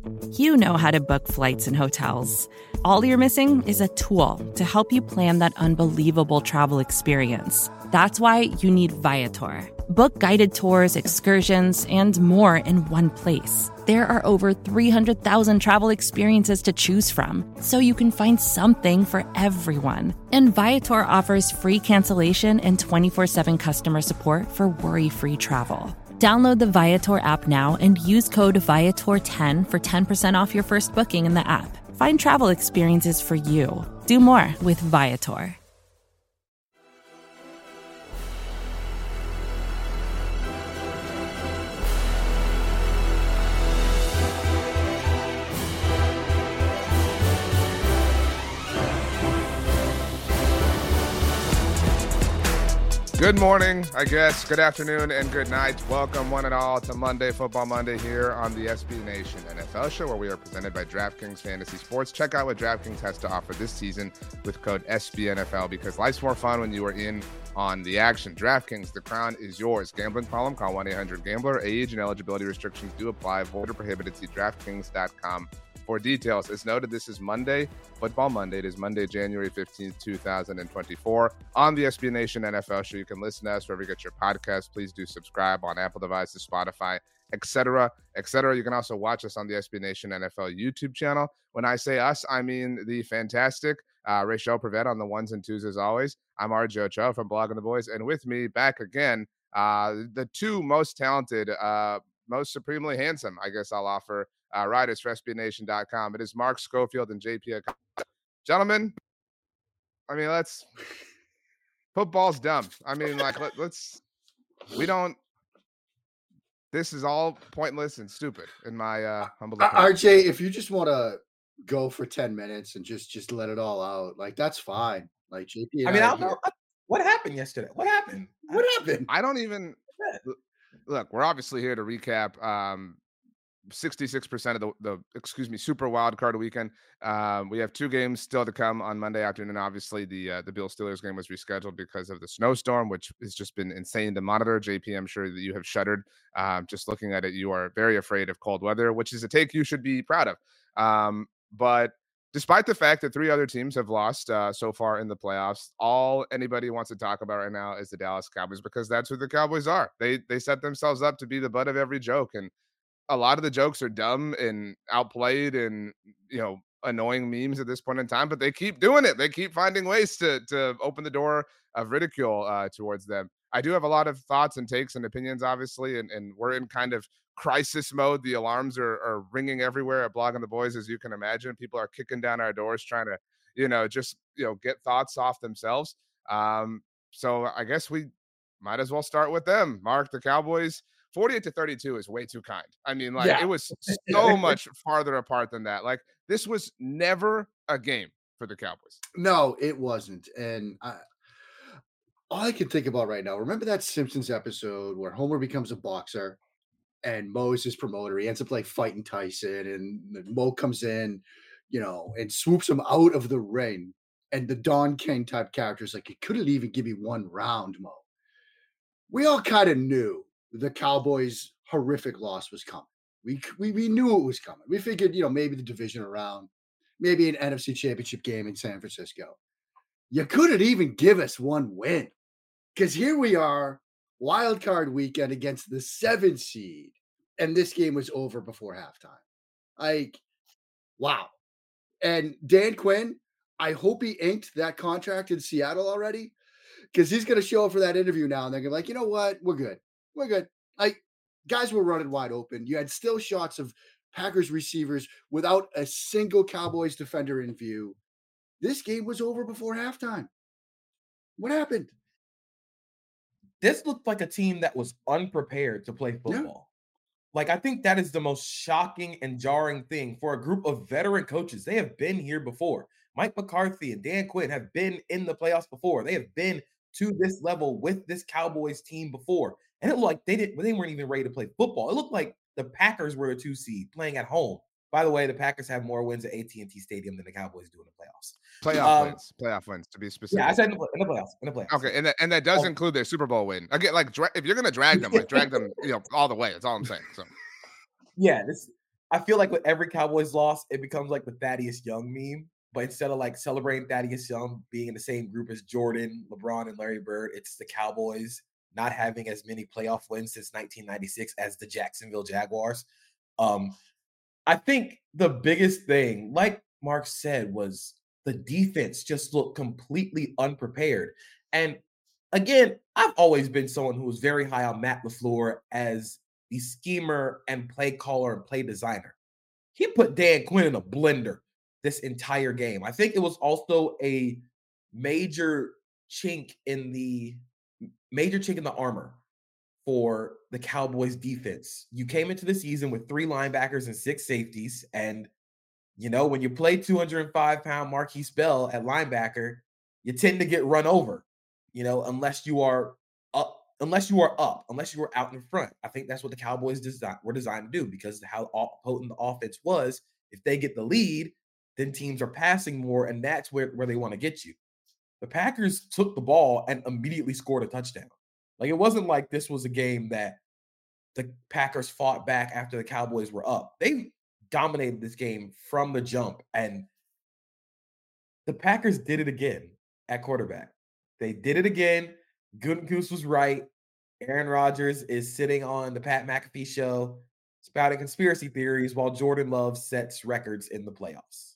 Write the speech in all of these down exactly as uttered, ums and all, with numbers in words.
You know how to book flights and hotels. All you're missing is a tool to help you plan that unbelievable travel experience. That's why you need Viator. Book guided tours, excursions, and more in one place. There are over three hundred thousand travel experiences to choose from, so you can find something for everyone. And Viator offers free cancellation and twenty-four seven customer support for worry-free travel. Download the Viator app now and use code Viator ten for ten percent off your first booking in the app. Find travel experiences for you. Do more with Viator. Good morning, I guess. Good afternoon and good night. Welcome one and all to Monday Football Monday here on the S B Nation N F L show, where we are presented by DraftKings Fantasy Sports. Check out what DraftKings has to offer this season with code S B N F L, because life's more fun when you are in on the action. DraftKings, the crown is yours. Gambling problem? Call one eight hundred gambler. Age and eligibility restrictions do apply. Void or prohibited. See DraftKings dot com for details. As noted, this is Monday, Football Monday. It is Monday, January fifteenth, two thousand twenty-four. On the S B Nation N F L show, you can listen to us wherever you get your podcasts. Please do subscribe on Apple devices, Spotify, et cetera, et cetera. You can also watch us on the S B Nation N F L YouTube channel. When I say us, I mean the fantastic uh, Rachel Prevet on the ones and twos as always. I'm R J Ochoa from Blogging the Boys, and with me back again, uh, the two most talented, uh, most supremely handsome, I guess I'll offer, Uh, writers for S B Nation dot com. It is Mark Schofield and J P. Gentlemen, I mean, let's football's dumb. I mean, like, let, let's we don't. This is all pointless and stupid, in my uh, humble opinion. R J, if you just want to go for ten minutes and just just let it all out, like that's fine. Like J P, and I mean, I I don't know what happened yesterday. What happened? What happened? I don't even look. We're obviously here to recap. Um, sixty-six percent of the, the, excuse me, Super Wild Card weekend. Um, we have two games still to come on Monday afternoon. Obviously, the uh, the Bill Steelers game was rescheduled because of the snowstorm, which has just been insane to monitor. J P, I'm sure that you have shuddered. Um, just looking at it, you are very afraid of cold weather, which is a take you should be proud of. Um, but despite the fact that three other teams have lost uh, so far in the playoffs, all anybody wants to talk about right now is the Dallas Cowboys, because that's who the Cowboys are. They they set themselves up to be the butt of every joke, and a lot of the jokes are dumb and outplayed and, you know, annoying memes at this point in time, but they keep doing it. They keep finding ways to to open the door of ridicule uh, towards them. I do have a lot of thoughts and takes and opinions, obviously, and, and we're in kind of crisis mode. The alarms are, are ringing everywhere at Blogging the Boys, as you can imagine. People are kicking down our doors trying to, you know, just, you know, get thoughts off themselves. Um, so I guess we might as well start with them. Mark, the Cowboys, forty-eight to thirty-two is way too kind. I mean, like, yeah. It was so much farther apart than that. Like, this was never a game for the Cowboys. No, it wasn't. And I, all I can think about right now, remember that Simpsons episode where Homer becomes a boxer and Moe is his promoter? He ends up like fighting Tyson, and Moe comes in, you know, and swoops him out of the ring. And the Don King type character is like, you couldn't even give me one round, Moe. We all kind of knew the Cowboys' horrific loss was coming. We, we we knew it was coming. We figured, you know, maybe the division round, maybe an N F C championship game in San Francisco. You couldn't even give us one win, because here we are, wild card weekend against the seventh seed, and this game was over before halftime. Like, wow. And Dan Quinn, I hope he inked that contract in Seattle already, because he's going to show up for that interview now, and they're going to be like, you know what? We're good. We're good. Like, guys were running wide open. You had still shots of Packers receivers without a single Cowboys defender in view. This game was over before halftime. What happened? This looked like a team that was unprepared to play football. Yeah. Like, I think that is the most shocking and jarring thing for a group of veteran coaches. They have been here before. Mike McCarthy and Dan Quinn have been in the playoffs before. They have been to this level with this Cowboys team before. And it looked like they didn't, they weren't even ready to play football. It looked like the Packers were a two seed playing at home. By the way, the Packers have more wins at A T and T Stadium than the Cowboys do in the playoffs. Playoff um, wins, playoff wins, to be specific. Yeah, I said in the, in the playoffs. In the playoffs. Okay, and that, and that does oh. include their Super Bowl win. Again, like, dra- if you're gonna drag them, like drag them, you know, all the way. That's all I'm saying. So, yeah, this I feel like with every Cowboys loss, it becomes like the Thaddeus Young meme. But instead of like celebrating Thaddeus Young being in the same group as Jordan, LeBron, and Larry Bird, it's the Cowboys not having as many playoff wins since nineteen ninety-six as the Jacksonville Jaguars. Um, I think the biggest thing, like Mark said, was the defense just looked completely unprepared. And again, I've always been someone who was very high on Matt LaFleur as the schemer and play caller and play designer. He put Dan Quinn in a blender this entire game. I think it was also a major chink in the major chink in the armor for the Cowboys defense. You came into the season with three linebackers and six safeties. And, you know, when you play two hundred five pound Marquise Bell at linebacker, you tend to get run over, you know, unless you are up, unless you are up, unless you are out in front. I think that's what the Cowboys design, were designed to do, because of how potent the offense was. If they get the lead, then teams are passing more, and that's where, where they want to get you. The Packers took the ball and immediately scored a touchdown. Like, it wasn't like this was a game that the Packers fought back after the Cowboys were up. They dominated this game from the jump, and the Packers did it again at quarterback. They did it again. Gutekunst was right. Aaron Rodgers is sitting on the Pat McAfee show spouting conspiracy theories while Jordan Love sets records in the playoffs.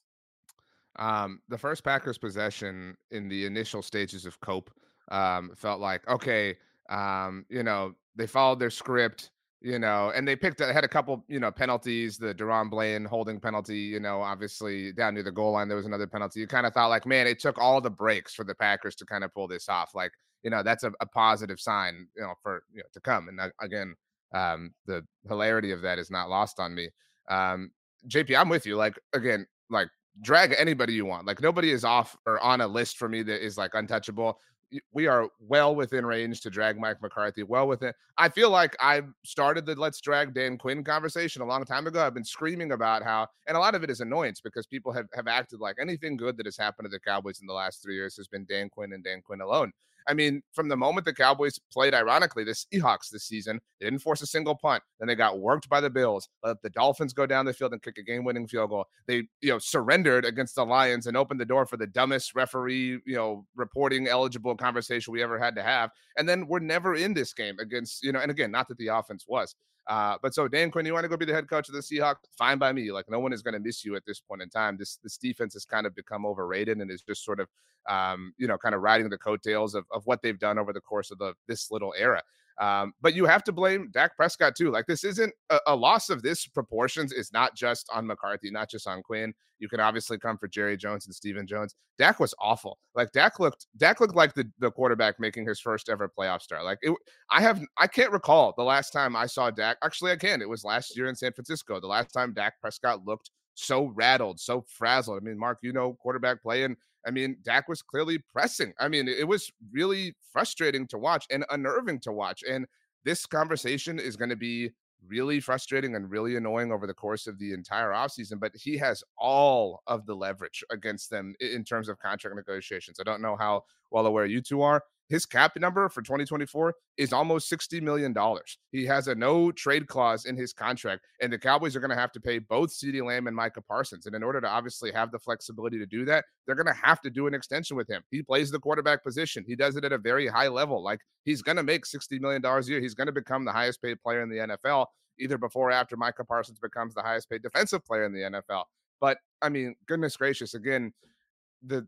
Um, the first Packers possession in the initial stages of Cope um, felt like, okay, um, you know, they followed their script, you know, and they picked, had a couple, you know, penalties, the Deron Blaine holding penalty, you know, obviously down near the goal line, there was another penalty. You kind of thought like, man, it took all the breaks for the Packers to kind of pull this off. Like, you know, that's a, a positive sign, you know, for, you know, to come. And uh, again, um, the hilarity of that is not lost on me. Um, J P, I'm with you. Like, again, like, drag anybody you want. Like, nobody is off or on a list for me that is like untouchable. We are well within range to drag Mike McCarthy. Well within. I feel like I started the let's drag Dan Quinn conversation a long time ago. I've been screaming about how, and a lot of it is annoyance because people have, have acted like anything good that has happened to the Cowboys in the last three years has been Dan Quinn and Dan Quinn alone. I mean, from the moment the Cowboys played, ironically, the Seahawks this season, they didn't force a single punt. Then they got worked by the Bills. Let the Dolphins go down the field and kick a game-winning field goal. They, you know, surrendered against the Lions and opened the door for the dumbest referee, you know, reporting eligible conversation we ever had to have. And then we're never in this game against, you know, and again, not that the offense was. Uh, but so Dan Quinn, you want to go be the head coach of the Seahawks? Fine by me. Like, no one is going to miss you at this point in time. This this defense has kind of become overrated and is just sort of, um, you know, kind of riding the coattails of, of what they've done over the course of the this little era. Um, but you have to blame Dak Prescott too. Like, this isn't a, a loss of this proportions is not just on McCarthy, not just on Quinn. You can obviously come for Jerry Jones and Stephen Jones. Dak was awful. Like, Dak looked, Dak looked like the, the quarterback making his first ever playoff start. Like, it, I have, I can't recall the last time I saw Dak. Actually, I can. It was last year in San Francisco. The last time Dak Prescott looked so rattled, so frazzled. I mean, Mark, you know, quarterback play, and I mean, Dak was clearly pressing. I mean, it was really frustrating to watch and unnerving to watch. And this conversation is going to be really frustrating and really annoying over the course of the entire offseason, but he has all of the leverage against them in terms of contract negotiations. I don't know how well aware you two are. His cap number for twenty twenty-four is almost sixty million dollars. He has a no trade clause in his contract, and the Cowboys are going to have to pay both CeeDee Lamb and Micah Parsons. And in order to obviously have the flexibility to do that, they're going to have to do an extension with him. He plays the quarterback position. He does it at a very high level. Like, he's going to make sixty million dollars a year. He's going to become the highest paid player in the N F L, either before or after Micah Parsons becomes the highest paid defensive player in the N F L. But, I mean, goodness gracious, again, the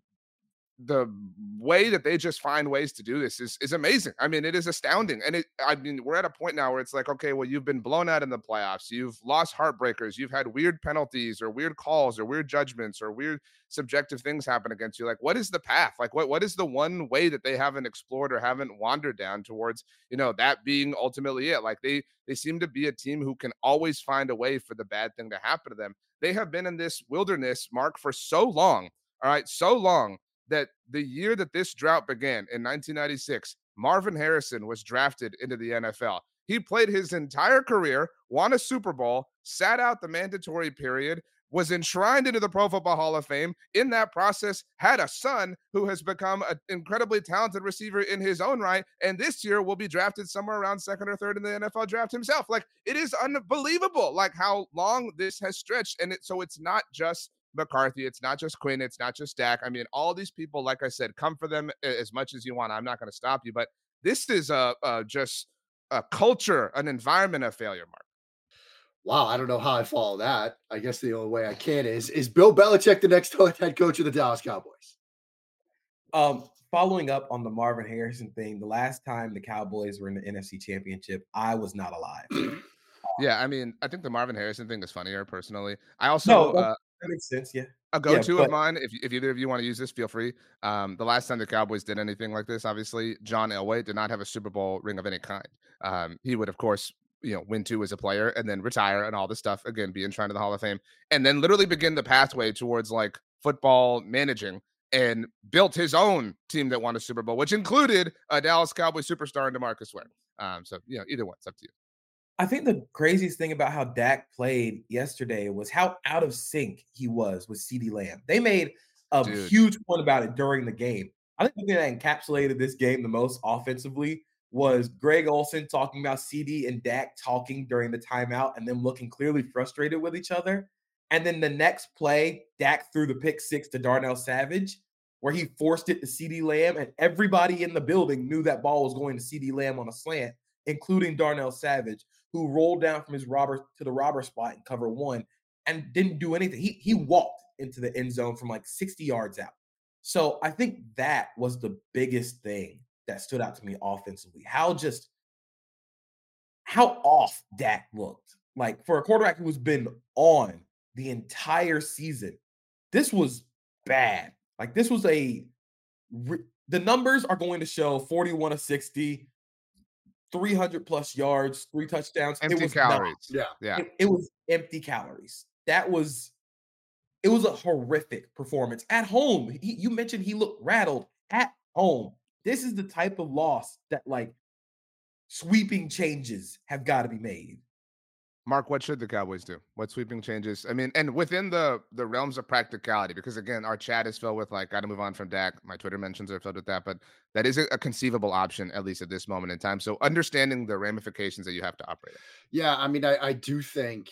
the way that they just find ways to do this is, is amazing. I mean, it is astounding. And it, I mean, we're at a point now where it's like, okay, well, you've been blown out in the playoffs. You've lost heartbreakers. You've had weird penalties or weird calls or weird judgments or weird subjective things happen against you. Like, what is the path? Like, what, what is the one way that they haven't explored or haven't wandered down towards, you know, that being ultimately it? Like, they, they seem to be a team who can always find a way for the bad thing to happen to them. They have been in this wilderness, Mark, for so long. All right. So long that the year that this drought began in nineteen ninety-six, Marvin Harrison was drafted into the N F L. He played his entire career, won a Super Bowl, sat out the mandatory period, was enshrined into the Pro Football Hall of Fame. In that process, had a son who has become an incredibly talented receiver in his own right, and this year will be drafted somewhere around second or third in the N F L draft himself. Like, it is unbelievable, like how long this has stretched, and it, so it's not just McCarthy, it's not just Quinn, it's not just Dak. I mean, all these people, like I said, come for them as much as you want. I'm not going to stop you, but this is a, a just a culture, an environment of failure, Mark. Wow, I don't know how I follow that. I guess the only way I can is is Bill Belichick the next head coach of the Dallas Cowboys? Um, following up on the Marvin Harrison thing, the last time the Cowboys were in the N F C Championship, I was not alive. Yeah, I mean, I think the Marvin Harrison thing is funnier, personally. I also no, uh, that makes sense. Yeah, a go-to yeah, but, of mine, if if either of you want to use this, feel free. Um, the last time the Cowboys did anything like this, obviously, John Elway did not have a Super Bowl ring of any kind. Um, he would, of course, you know, win two as a player and then retire and all this stuff. Again, be enshrined to the Hall of Fame, and then literally begin the pathway towards like football managing, and built his own team that won a Super Bowl, which included a Dallas Cowboys superstar in DeMarcus Ware. Um, so you know, either one, it's up to you. I think the craziest thing about how Dak played yesterday was how out of sync he was with CeeDee Lamb. They made a Dude. huge point about it during the game. I think the thing that encapsulated this game the most offensively was Greg Olsen talking about CeeDee and Dak talking during the timeout and them looking clearly frustrated with each other. And then the next play, Dak threw the pick six to Darnell Savage, where he forced it to CeeDee Lamb, and everybody in the building knew that ball was going to CeeDee Lamb on a slant, including Darnell Savage, who rolled down from his robber to the robber spot in cover one and didn't do anything. He he walked into the end zone from like sixty yards out. So I think that was the biggest thing that stood out to me offensively. How just how off Dak looked. Like, for a quarterback who has been on the entire season, this was bad. Like, this was a the numbers are going to show forty-one of sixty, three hundred plus yards, three touchdowns. Empty it was calories. Yeah. Yeah. It, it was empty calories. That was, it was a horrific performance at home. He, you mentioned he looked rattled at home. This is the type of loss that, like, sweeping changes have got to be made. Mark, what should the Cowboys do? What sweeping changes? I mean, and within the the realms of practicality, because again, our chat is filled with like, got to move on from Dak. My Twitter mentions are filled with that, but that is a, a conceivable option, at least at this moment in time. So understanding the ramifications that you have to operate. Yeah, I mean, I, I do think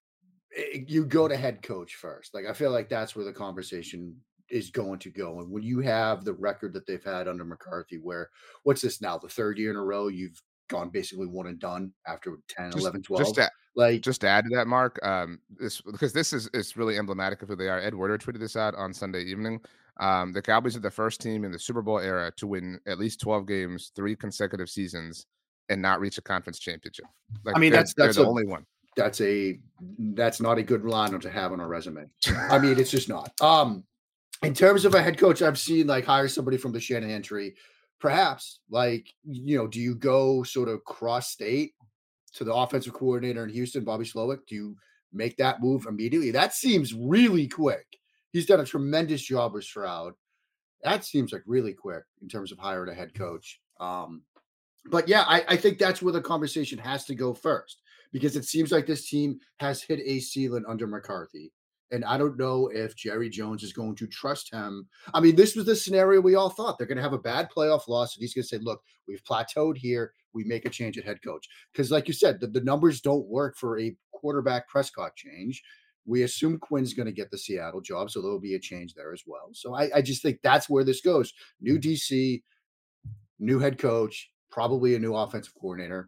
it, you go to head coach first. Like, I feel like that's where the conversation is going to go. And when you have the record that they've had under McCarthy, where what's this now, the third year in a row, you've gone basically one and done after ten, Just, eleven, twelve. Just to, like, just to add to that, Mark, um, this because this is is really emblematic of who they are. Ed Werder tweeted this out on Sunday evening. Um, the Cowboys are the first team in the Super Bowl era to win at least twelve games, three consecutive seasons, and not reach a conference championship. Like, I mean, they're, that's that's they're the a, only one. That's a that's not a good lineup to have on a resume. I mean, it's just not. Um, in terms of a head coach, I've seen like hire somebody from the Shanahan tree. Perhaps, like, you know, do you go sort of cross state to the offensive coordinator in Houston, Bobby Slowick? Do you make that move immediately? That seems really quick. He's done a tremendous job with Stroud. That seems like really quick in terms of hiring a head coach. Um, but yeah, I, I think that's where the conversation has to go first, because it seems like this team has hit a ceiling under McCarthy. And I don't know if Jerry Jones is going to trust him. I mean, this was the scenario we all thought. They're going to have a bad playoff loss, and he's going to say, look, we've plateaued here. We make a change at head coach. Because like you said, the, the numbers don't work for a quarterback Prescott change. We assume Quinn's going to get the Seattle job, so there'll be a change there as well. So I, I just think that's where this goes. New D C, new head coach, probably a new offensive coordinator.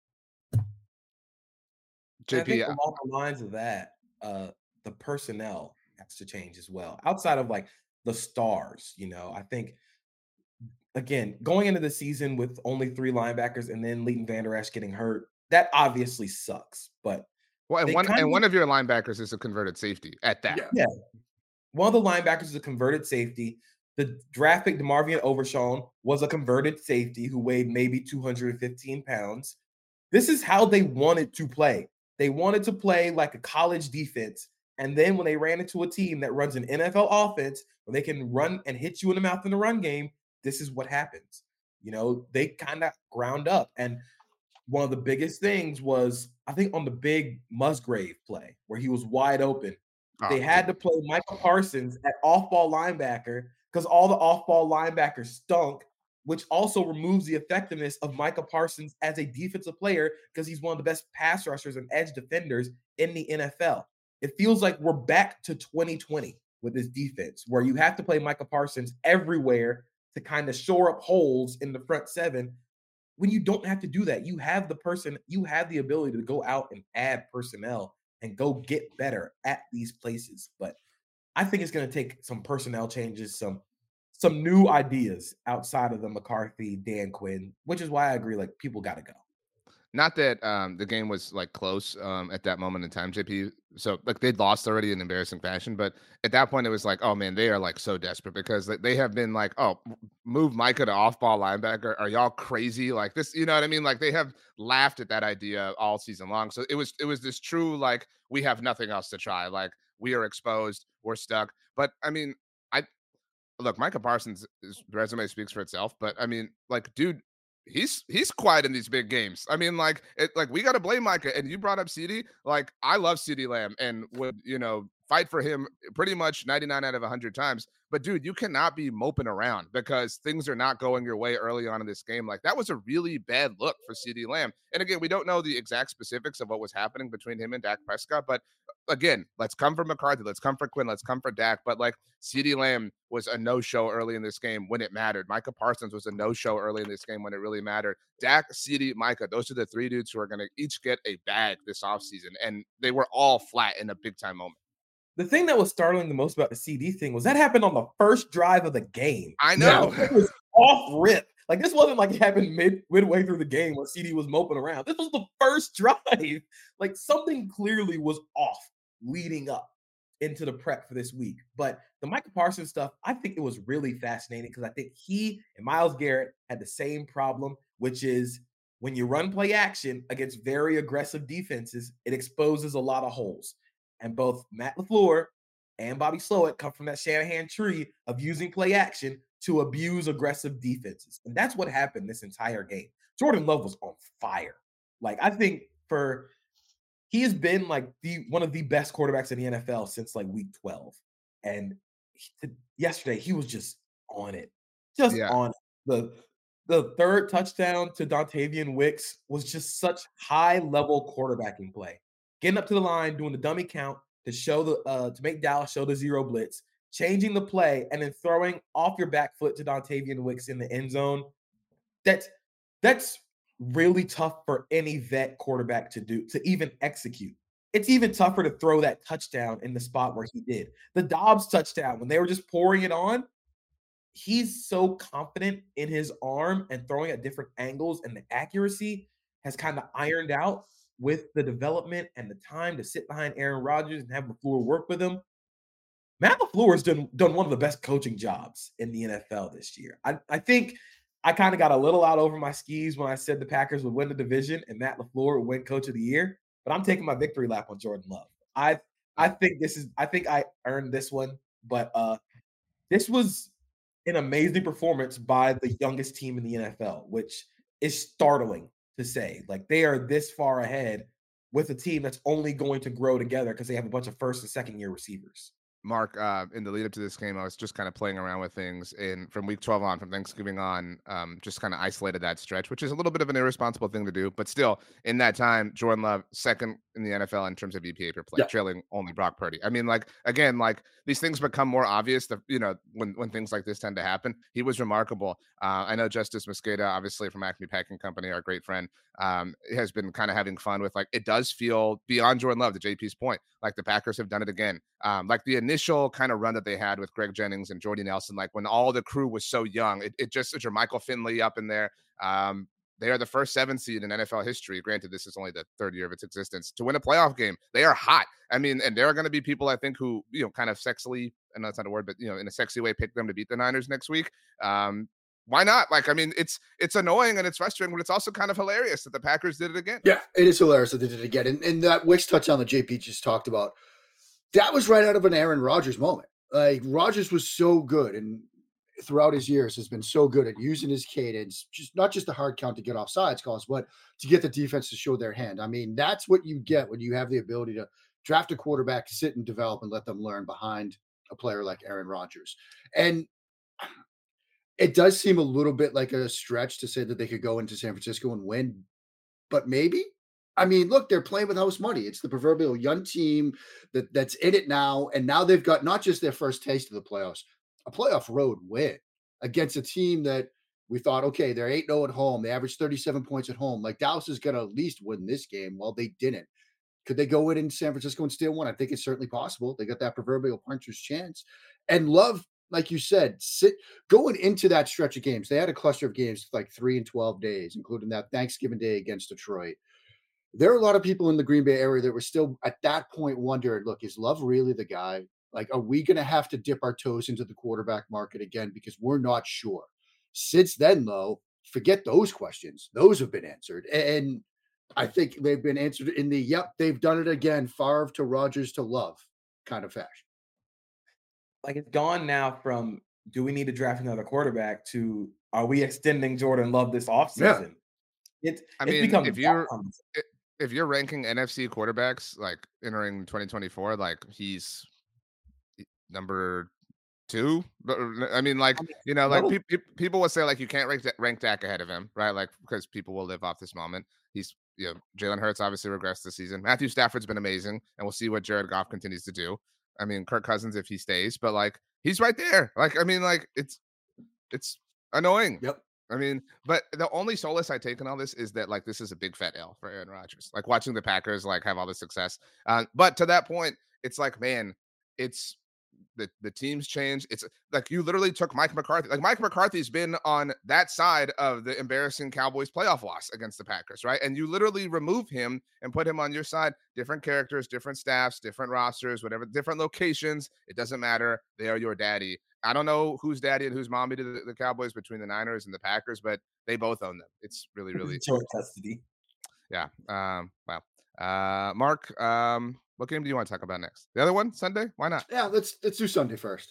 J P, I think along the lines of that, uh, the personnel has to change as well. Outside of like the stars, you know, I think, again, going into the season with only three linebackers and then Leighton Vander Esch getting hurt, that obviously sucks. But well, and one and of, one of your linebackers is a converted safety at that. Yeah. yeah. One of the linebackers is a converted safety. The draft pick, DeMarvion Overshown, was a converted safety who weighed maybe two hundred fifteen pounds. This is how they wanted to play. They wanted to play like a college defense. And then when they ran into a team that runs an N F L offense where they can run and hit you in the mouth in the run game, this is what happens. You know, they kind of ground up. And one of the biggest things was, I think, on the big Musgrave play where he was wide open. Oh, They had dude. to play Michael Parsons at off-ball linebacker because all the off-ball linebackers stunk, which also removes the effectiveness of Micah Parsons as a defensive player because he's one of the best pass rushers and edge defenders in the N F L. It feels like we're back to twenty twenty with this defense where you have to play Micah Parsons everywhere to kind of shore up holes in the front seven when you don't have to do that. You have the person, you have the ability to go out and add personnel and go get better at these places. But I think it's going to take some personnel changes, some some new ideas outside of the McCarthy, Dan Quinn, which is why I agree, like, people got to go. Not that um, the game was like close um, at that moment in time, J P. So like they'd lost already in embarrassing fashion, but at that point it was like, oh man, they are like so desperate because they- they have been like, oh, move Micah to off-ball linebacker. Are y'all crazy? Like this, you know what I mean? Like they have laughed at that idea all season long. So it was it was this true like we have nothing else to try. Like we are exposed, we're stuck. But I mean, I look, Micah Parsons' resume speaks for itself. But I mean, like, dude. He's he's quiet in these big games. I mean, like it, like we got to blame Micah. And you brought up CeeDee. Like I love CeeDee Lamb and would you know fight for him pretty much ninety-nine out of one hundred times. But dude, you cannot be moping around because things are not going your way early on in this game. Like that was a really bad look for CeeDee Lamb. And again, we don't know the exact specifics of what was happening between him and Dak Prescott. But again, let's come for McCarthy. Let's come for Quinn. Let's come for Dak. But like CeeDee Lamb was a no-show early in this game when it mattered. Micah Parsons was a no-show early in this game when it really mattered. Dak, CeeDee, Micah, those are the three dudes who are going to each get a bag this offseason. And they were all flat in a big-time moment. The thing that was startling the most about the CeeDee thing was that happened on the first drive of the game. I know. It was off rip. Like this wasn't like it happened mid midway through the game when CeeDee was moping around. This was the first drive. Like something clearly was off leading up into the prep for this week. But the Micah Parsons stuff, I think it was really fascinating because I think he and Myles Garrett had the same problem, which is when you run play action against very aggressive defenses, it exposes a lot of holes. And both Matt LaFleur and Bobby Slowik come from that Shanahan tree of using play action to abuse aggressive defenses. And that's what happened this entire game. Jordan Love was on fire. Like, I think for he has been like the one of the best quarterbacks in the N F L since like week twelve. And he, yesterday he was just on it. Just yeah. on it. The the third touchdown to Dontavian Wicks was just such high-level quarterbacking play. Getting up to the line, doing the dummy count to show the uh, to make Dallas show the zero blitz, changing the play, and then throwing off your back foot to Dontavian Wicks in the end zone. That's that's really tough for any vet quarterback to do, to even execute. It's even tougher to throw that touchdown in the spot where he did. The Dobbs touchdown, when they were just pouring it on, he's so confident in his arm and throwing at different angles, and the accuracy has kind of ironed out with the development and the time to sit behind Aaron Rodgers and have LaFleur work with him. Matt LaFleur has done, done one of the best coaching jobs in the N F L this year. I, I think I kind of got a little out over my skis when I said the Packers would win the division and Matt LaFleur would win Coach of the Year, but I'm taking my victory lap on Jordan Love. I I think this is I think I earned this one, but uh, this was an amazing performance by the youngest team in the N F L, which is startling to say. Like they are this far ahead with a team that's only going to grow together because they have a bunch of first and second year receivers. Mark, uh, in the lead up to this game, I was just kind of playing around with things in from week twelve on, from Thanksgiving on, um, just kind of isolated that stretch, which is a little bit of an irresponsible thing to do. But still, in that time, Jordan Love, second in the N F L in terms of E P A per play, yeah. trailing only Brock Purdy. I mean, like, again, like these things become more obvious, that, you know, when, when things like this tend to happen. He was remarkable. Uh, I know Justice Mosqueda, obviously from Acme Packing Company, our great friend, um, has been kind of having fun with, like, it does feel beyond Jordan Love, to J P's point, like the Packers have done it again. Um, like the initial kind of run that they had with Greg Jennings and Jordy Nelson, like when all the crew was so young, it, it just, your Michael Finley up in there. Um, they are the first seven seed in N F L history. Granted, this is only the third year of its existence to win a playoff game. They are hot. I mean, and there are going to be people, I think, who, you know, kind of sexily, I know it's not a word, but, you know, in a sexy way, pick them to beat the Niners next week. Um, why not? Like, I mean, it's it's annoying and it's frustrating, but it's also kind of hilarious that the Packers did it again. Yeah, it is hilarious that they did it again. And, and that Wicks touchdown that J P just talked about, that was right out of an Aaron Rodgers moment. Like, Rodgers was so good. And throughout his years has been so good at using his cadence, just not just the hard count to get offsides calls, but to get the defense to show their hand. I mean, that's what you get when you have the ability to draft a quarterback, sit and develop and let them learn behind a player like Aaron Rodgers. And it does seem a little bit like a stretch to say that they could go into San Francisco and win, but maybe. I mean, look, they're playing with house money. It's the proverbial young team that, that's in it now. And now they've got not just their first taste of the playoffs, a playoff road win against a team that we thought, okay, they're eight oh at home. They averaged thirty-seven points at home. Like Dallas is going to at least win this game. Well, they didn't. Could they go in in San Francisco and steal one? I think it's certainly possible. They got that proverbial puncher's chance. And Love, like you said, sit going into that stretch of games. They had a cluster of games like three and twelve days, including that Thanksgiving Day against Detroit. There are a lot of people in the Green Bay area that were still at that point wondering, look, is Love really the guy? Like, are we going to have to dip our toes into the quarterback market again? Because we're not sure. Since then, though, forget those questions. Those have been answered. And I think they've been answered in the, yep, they've done it again, Favre to Rodgers to Love kind of fashion. Like, it's gone now from, do we need to draft another quarterback to, are we extending Jordan Love this offseason? Yeah. It's, I it's mean, become if you're if you're ranking N F C quarterbacks like entering twenty twenty-four, like he's number two. But I mean, like, you know, like pe- pe- people will say like you can't rank rank Dak ahead of him, right? Like because people will live off this moment. He's, you know, Jalen Hurts obviously regressed this season. Matthew Stafford's been amazing, and we'll see what Jared Goff continues to do. I mean, Kirk Cousins if he stays, but like he's right there. Like, I mean, like it's it's annoying. Yep. I mean, but the only solace I take in all this is that like this is a big fat L for Aaron Rodgers. Like watching the Packers like have all the success. Uh, but to that point, it's like, man, it's the the team's changed. It's like you literally took Mike McCarthy. Like Mike McCarthy's been on that side of the embarrassing Cowboys playoff loss against the Packers, right? And you literally remove him and put him on your side. Different characters, different staffs, different rosters, whatever, different locations. It doesn't matter. They are your daddy. I don't know who's daddy and who's mommy to the, the Cowboys between the Niners and the Packers, but they both own them. It's really, really joint custody. Yeah. Um, wow. Uh, Mark, um, what game do you want to talk about next? The other one, Sunday? Why not? Yeah, let's let's do Sunday first.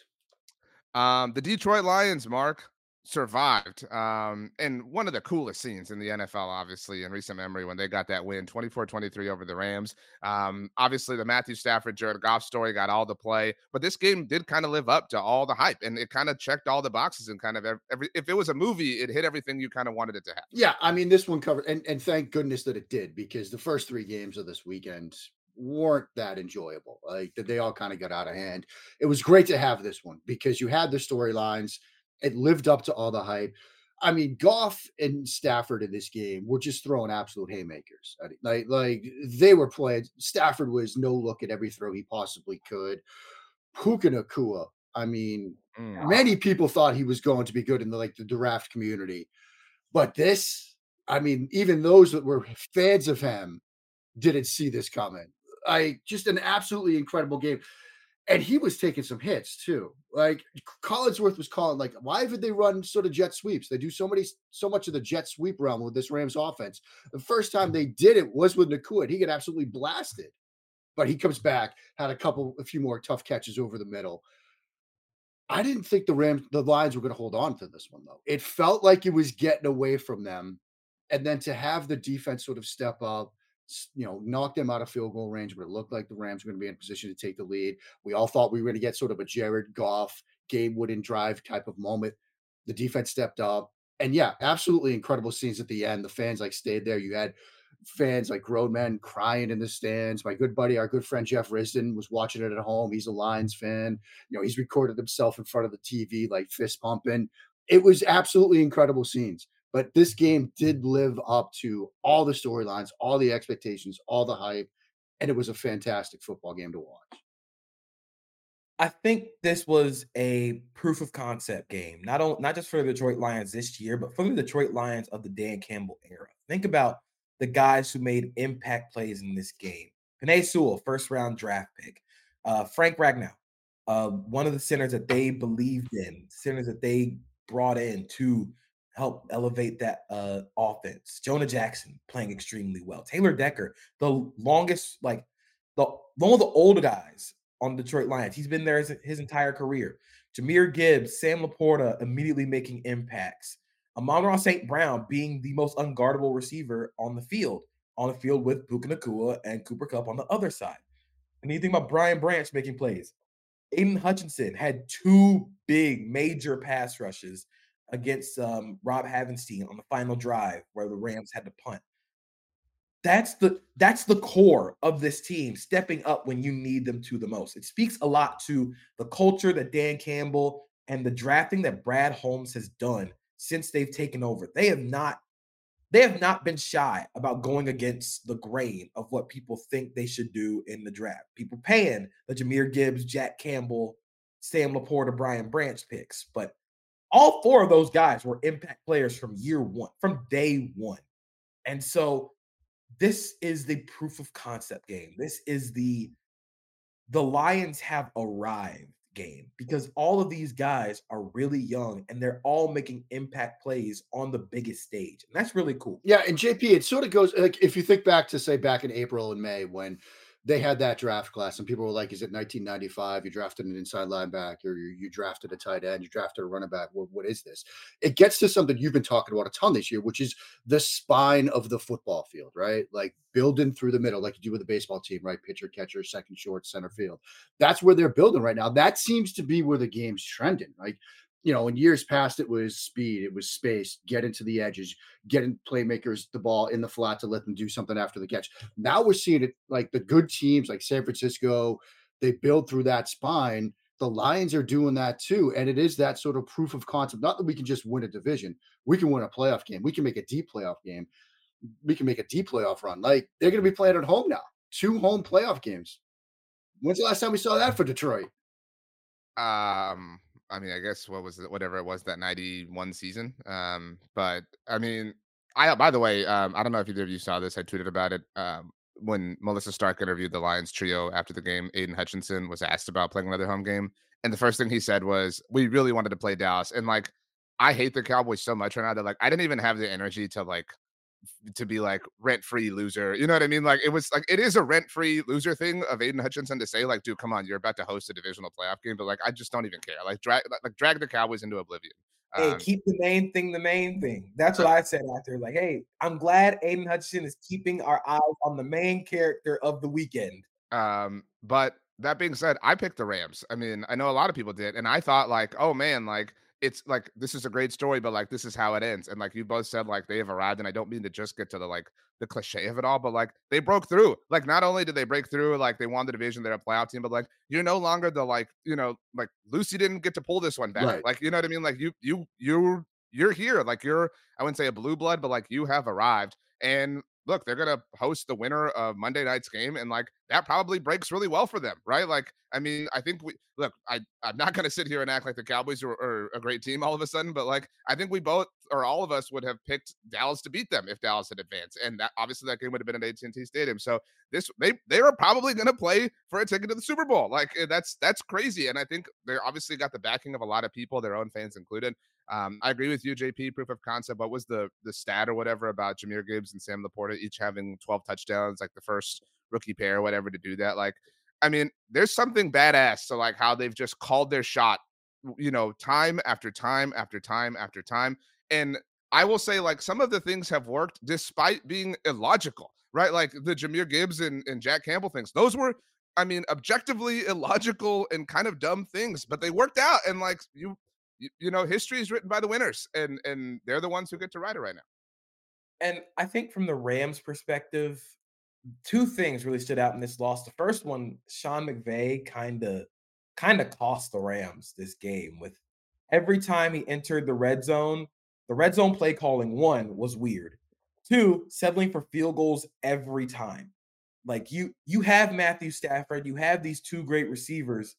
Um, the Detroit Lions, Mark, survived. Um, and one of the coolest scenes in the N F L, obviously, in recent memory when they got that win, twenty-four twenty-three over the Rams. Um, obviously, the Matthew Stafford, Jared Goff story got all the play, but this game did kind of live up to all the hype, and it kind of checked all the boxes and kind of every, if it was a movie, it hit everything you kind of wanted it to have. Yeah, I mean, this one covered, and, and thank goodness that it did, because the first three games of this weekend weren't that enjoyable. Like they all kind of got out of hand. It was great to have this one because you had the storylines. It lived up to all the hype. I mean, Goff and Stafford in this game were just throwing absolute haymakers. Like, like they were playing. Stafford was no look at every throw he possibly could. Puka Nacua. I mean, mm. many people thought he was going to be good in the like the draft community, but this, I mean, even those that were fans of him didn't see this coming. I just an absolutely incredible game. And he was taking some hits too. Like Collinsworth was calling, like, why would they run sort of jet sweeps? They do so many, so much of the jet sweep realm with this Rams offense. The first time they did it was with Nacua. He got absolutely blasted. But he comes back, had a couple, a few more tough catches over the middle. I didn't think the Rams, the Lions were going to hold on to this one, though. It felt like it was getting away from them. And then to have the defense sort of step up, you know, knock them out of field goal range, but it looked like the Rams were going to be in a position to take the lead. We all thought we were going to get sort of a Jared Goff, game wooden drive type of moment. The defense stepped up. And yeah, absolutely incredible scenes at the end. The fans like stayed there. You had fans like grown men crying in the stands. My good buddy, our good friend Jeff Risden was watching it at home. He's a Lions fan. You know, he's recorded himself in front of the T V, like fist pumping. It was absolutely incredible scenes. But this game did live up to all the storylines, all the expectations, all the hype, and it was a fantastic football game to watch. I think this was a proof of concept game, not only not just for the Detroit Lions this year, but for the Detroit Lions of the Dan Campbell era. Think about the guys who made impact plays in this game. Penei Sewell, first round draft pick. Uh, Frank Ragnow, uh, one of the centers that they believed in, centers that they brought in to help elevate that uh, offense. Jonah Jackson playing extremely well. Taylor Decker, the longest, like the one of the older guys on the Detroit Lions. He's been there his, his entire career. Jahmyr Gibbs, Sam Laporta immediately making impacts. Amon-Ra Saint Brown being the most unguardable receiver on the field, on the field with Puka Nacua and Cooper Kupp on the other side. And you think about Brian Branch making plays. Aiden Hutchinson had two big major pass rushes against um, Rob Havenstein on the final drive where the Rams had to punt. That's the that's the core of this team stepping up when you need them to the most. It speaks a lot to the culture that Dan Campbell and the drafting that Brad Holmes has done since they've taken over. They have not they have not been shy about going against the grain of what people think they should do in the draft. People paying the Jahmyr Gibbs, Jack Campbell, Sam Laporta, Brian Branch picks, but all four of those guys were impact players from year one, from day one. And so this is the proof of concept game. This is the the Lions have arrived game because all of these guys are really young and they're all making impact plays on the biggest stage. And that's really cool. Yeah, and J P, it sort of goes like if you think back to say back in April and May when they had that draft class and people were like, is it nineteen ninety-five? You drafted an inside linebacker, you, you drafted a tight end, you drafted a running back. What, what is this? It gets to something you've been talking about a ton this year, which is the spine of the football field, right? Like building through the middle, like you do with a baseball team, right? Pitcher, catcher, second short, center field. That's where they're building right now. That seems to be where the game's trending. Like, you know, in years past, it was speed, it was space, get into the edges, getting playmakers the ball in the flat to let them do something after the catch. Now we're seeing it like the good teams like San Francisco, they build through that spine. The Lions are doing that too. And it is that sort of proof of concept. Not that we can just win a division, we can win a playoff game, we can make a deep playoff game, we can make a deep playoff run. Like they're going to be playing at home now, two home playoff games. When's the last time we saw that for Detroit? Um, I mean, I guess what was it, whatever it was, that ninety-one season. Um, but I mean, I by the way, um, I don't know if either of you saw this. I tweeted about it. Um, when Melissa Stark interviewed the Lions trio after the game, Aiden Hutchinson was asked about playing another home game, and the first thing he said was, "We really wanted to play Dallas." And like, I hate the Cowboys so much right now that like I didn't even have the energy to like to be like rent-free loser. You know what I mean? Like it was like it is a rent-free loser thing of Aiden Hutchinson to say, like, dude, come on, you're about to host a divisional playoff game, but like I just don't even care. Like drag like drag the Cowboys into oblivion. Hey, Um, keep the main thing the main thing. That's what I said after. Like, hey, I'm glad Aiden Hutchinson is keeping our eyes on the main character of the weekend. um, but that being said, I picked the Rams. I mean, I know a lot of people did, and I thought like, oh man, like it's like this is a great story, but like this is how it ends. And like you both said, like they have arrived, and I don't mean to just get to the like the cliche of it all, but like they broke through. Like not only did they break through, like they won the division, they're a playoff team, but like you're no longer the like, you know, like Lucy didn't get to pull this one back. Right. Like, you know what I mean? Like you you you you're here. Like you're, I wouldn't say a blue blood, but like you have arrived. And look, they're gonna host the winner of Monday night's game, and like that probably breaks really well for them, right? Like, I mean, I think we look. I I'm not gonna sit here and act like the Cowboys are, are a great team all of a sudden, but like I think we both or all of us would have picked Dallas to beat them if Dallas had advanced, and that obviously that game would have been at A T and T Stadium. So this they they are probably gonna play for a ticket to the Super Bowl. Like that's that's crazy, and I think they're obviously got the backing of a lot of people, their own fans included. Um, I agree with you, J P. Proof of concept. What was the the stat or whatever about Jahmyr Gibbs and Sam Laporta each having twelve touchdowns, like the first rookie pair or whatever to do that? Like, I mean, there's something badass to like how they've just called their shot, you know, time after time after time after time. And I will say, like, some of the things have worked despite being illogical, right? Like the Jahmyr Gibbs and, and Jack Campbell things. Those were, I mean, objectively illogical and kind of dumb things, but they worked out. And like you you, you know, history is written by the winners, and and they're the ones who get to write it right now. And I think from the Rams' perspective, two things really stood out in this loss. The first one, Sean McVay kind of kind of cost the Rams this game with every time he entered the red zone, the red zone play calling, one, was weird. Two, settling for field goals every time. Like you you have Matthew Stafford, you have these two great receivers.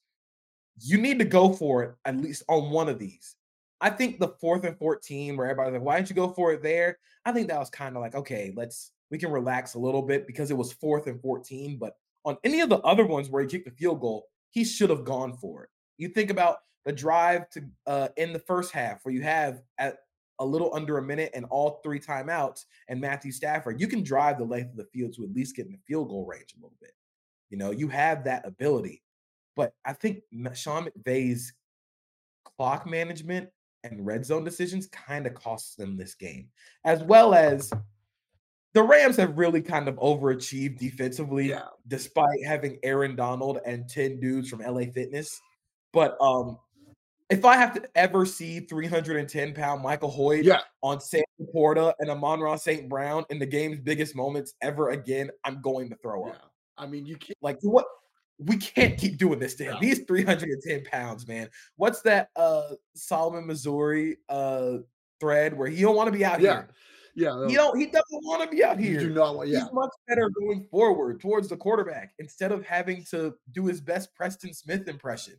You need to go for it at least on one of these. I think the fourth and fourteen, where everybody's like, why didn't you go for it there? I think that was kind of like, okay, let's we can relax a little bit because it was fourth and fourteen. But on any of the other ones where he kicked the field goal, he should have gone for it. You think about the drive to uh, in the first half where you have at a little under a minute and all three timeouts and Matthew Stafford, you can drive the length of the field to at least get in the field goal range a little bit. You know, you have that ability. But I think Sean McVay's clock management and red zone decisions kind of costs them this game, as well as the Rams have really kind of overachieved defensively, Yeah. despite having Aaron Donald and ten dudes from L A Fitness. But um, if I have to ever see three hundred ten pound Michael Hoyt Yeah. on Sam Laporta and Amon-Ra Saint Brown in the game's biggest moments ever again, I'm going to throw Yeah. up. I mean, you can't. Like, what? We can't keep doing this to him. No. He's three hundred ten pounds, man. What's that uh Solomon, Missouri uh thread where he don't want to be out Yeah. here? Yeah. He don't he doesn't want to be out You here. do not want. Yeah. He's much better going forward towards the quarterback instead of having to do his best Preston Smith impression.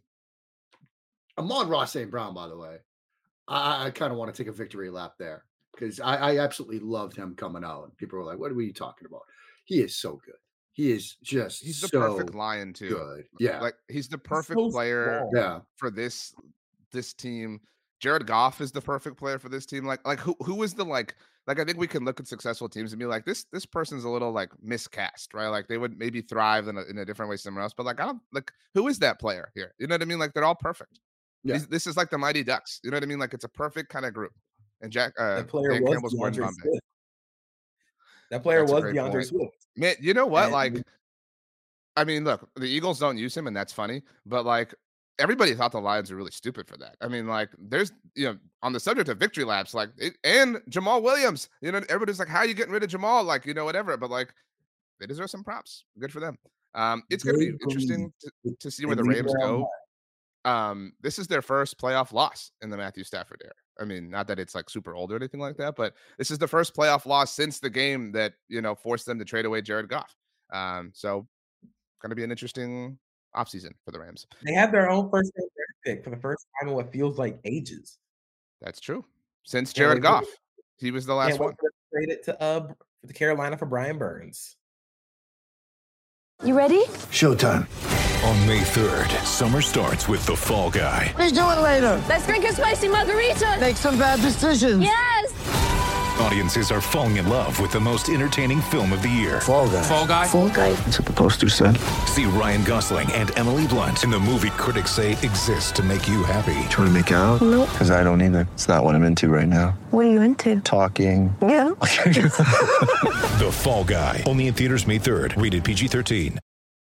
Amon-Ra Saint Brown, by the way, I, I kind of want to take a victory lap there because I, I absolutely loved him coming out. And people were like, "What are you talking about?" He is so good. He is just He's the so perfect lion too. good. Yeah. Like he's the perfect so player strong. Yeah. for this this team. Jared Goff is the perfect player for this team. Like like who who is the like like I think we can look at successful teams and be like this this person's a little like miscast, right? Like they would maybe thrive in a, in a different way somewhere else. But like I don't like who is that player here? You know what I mean? Like they're all perfect. Yeah. These, this is like the Mighty Ducks. You know what I mean? Like it's a perfect kind of group. And Jack uh That player Dan was Campbell's born in DeAndre Bombay. Swift. That player That's a was great DeAndre point. Swift. Man, you know what? And- Like I mean, look, the Eagles don't use him, and that's funny. But like, everybody thought the Lions were really stupid for that. I mean, like, there's you know, on the subject of victory laps, like, it, and Jamal Williams. You know, everybody's like, "How are you getting rid of Jamal?" Like, you know, whatever. But like, they deserve some props. Good for them. Um, it's going to be They interesting to, to see where the They lead Rams around go. Um, this is their first playoff loss in the Matthew Stafford era. I mean, not that it's like super old or anything like that, but this is the first playoff loss since the game that you know forced them to trade away Jared Goff. Um, so. Going to be an interesting offseason for the Rams. They have their own first round draft pick for the first time in what feels like ages. That's true. Since Yeah, Jared they- Goff, he was the last Can't one. wait for them to trade it to uh to Carolina for Brian Burns. You ready? Showtime. On May third, summer starts with The Fall Guy. Let's do it later. Let's drink a spicy margarita. Make some bad decisions. Yes. Audiences are falling in love with the most entertaining film of the year. Fall guy. Fall Guy. Fall guy. That's what the poster said. See Ryan Gosling and Emily Blunt in the movie critics say exists to make you happy. Trying to make it out? Nope. Because I don't either. It's not what I'm into right now. What are you into? Talking. Yeah. The Fall Guy. Only in theaters May third. Rated P G thirteen.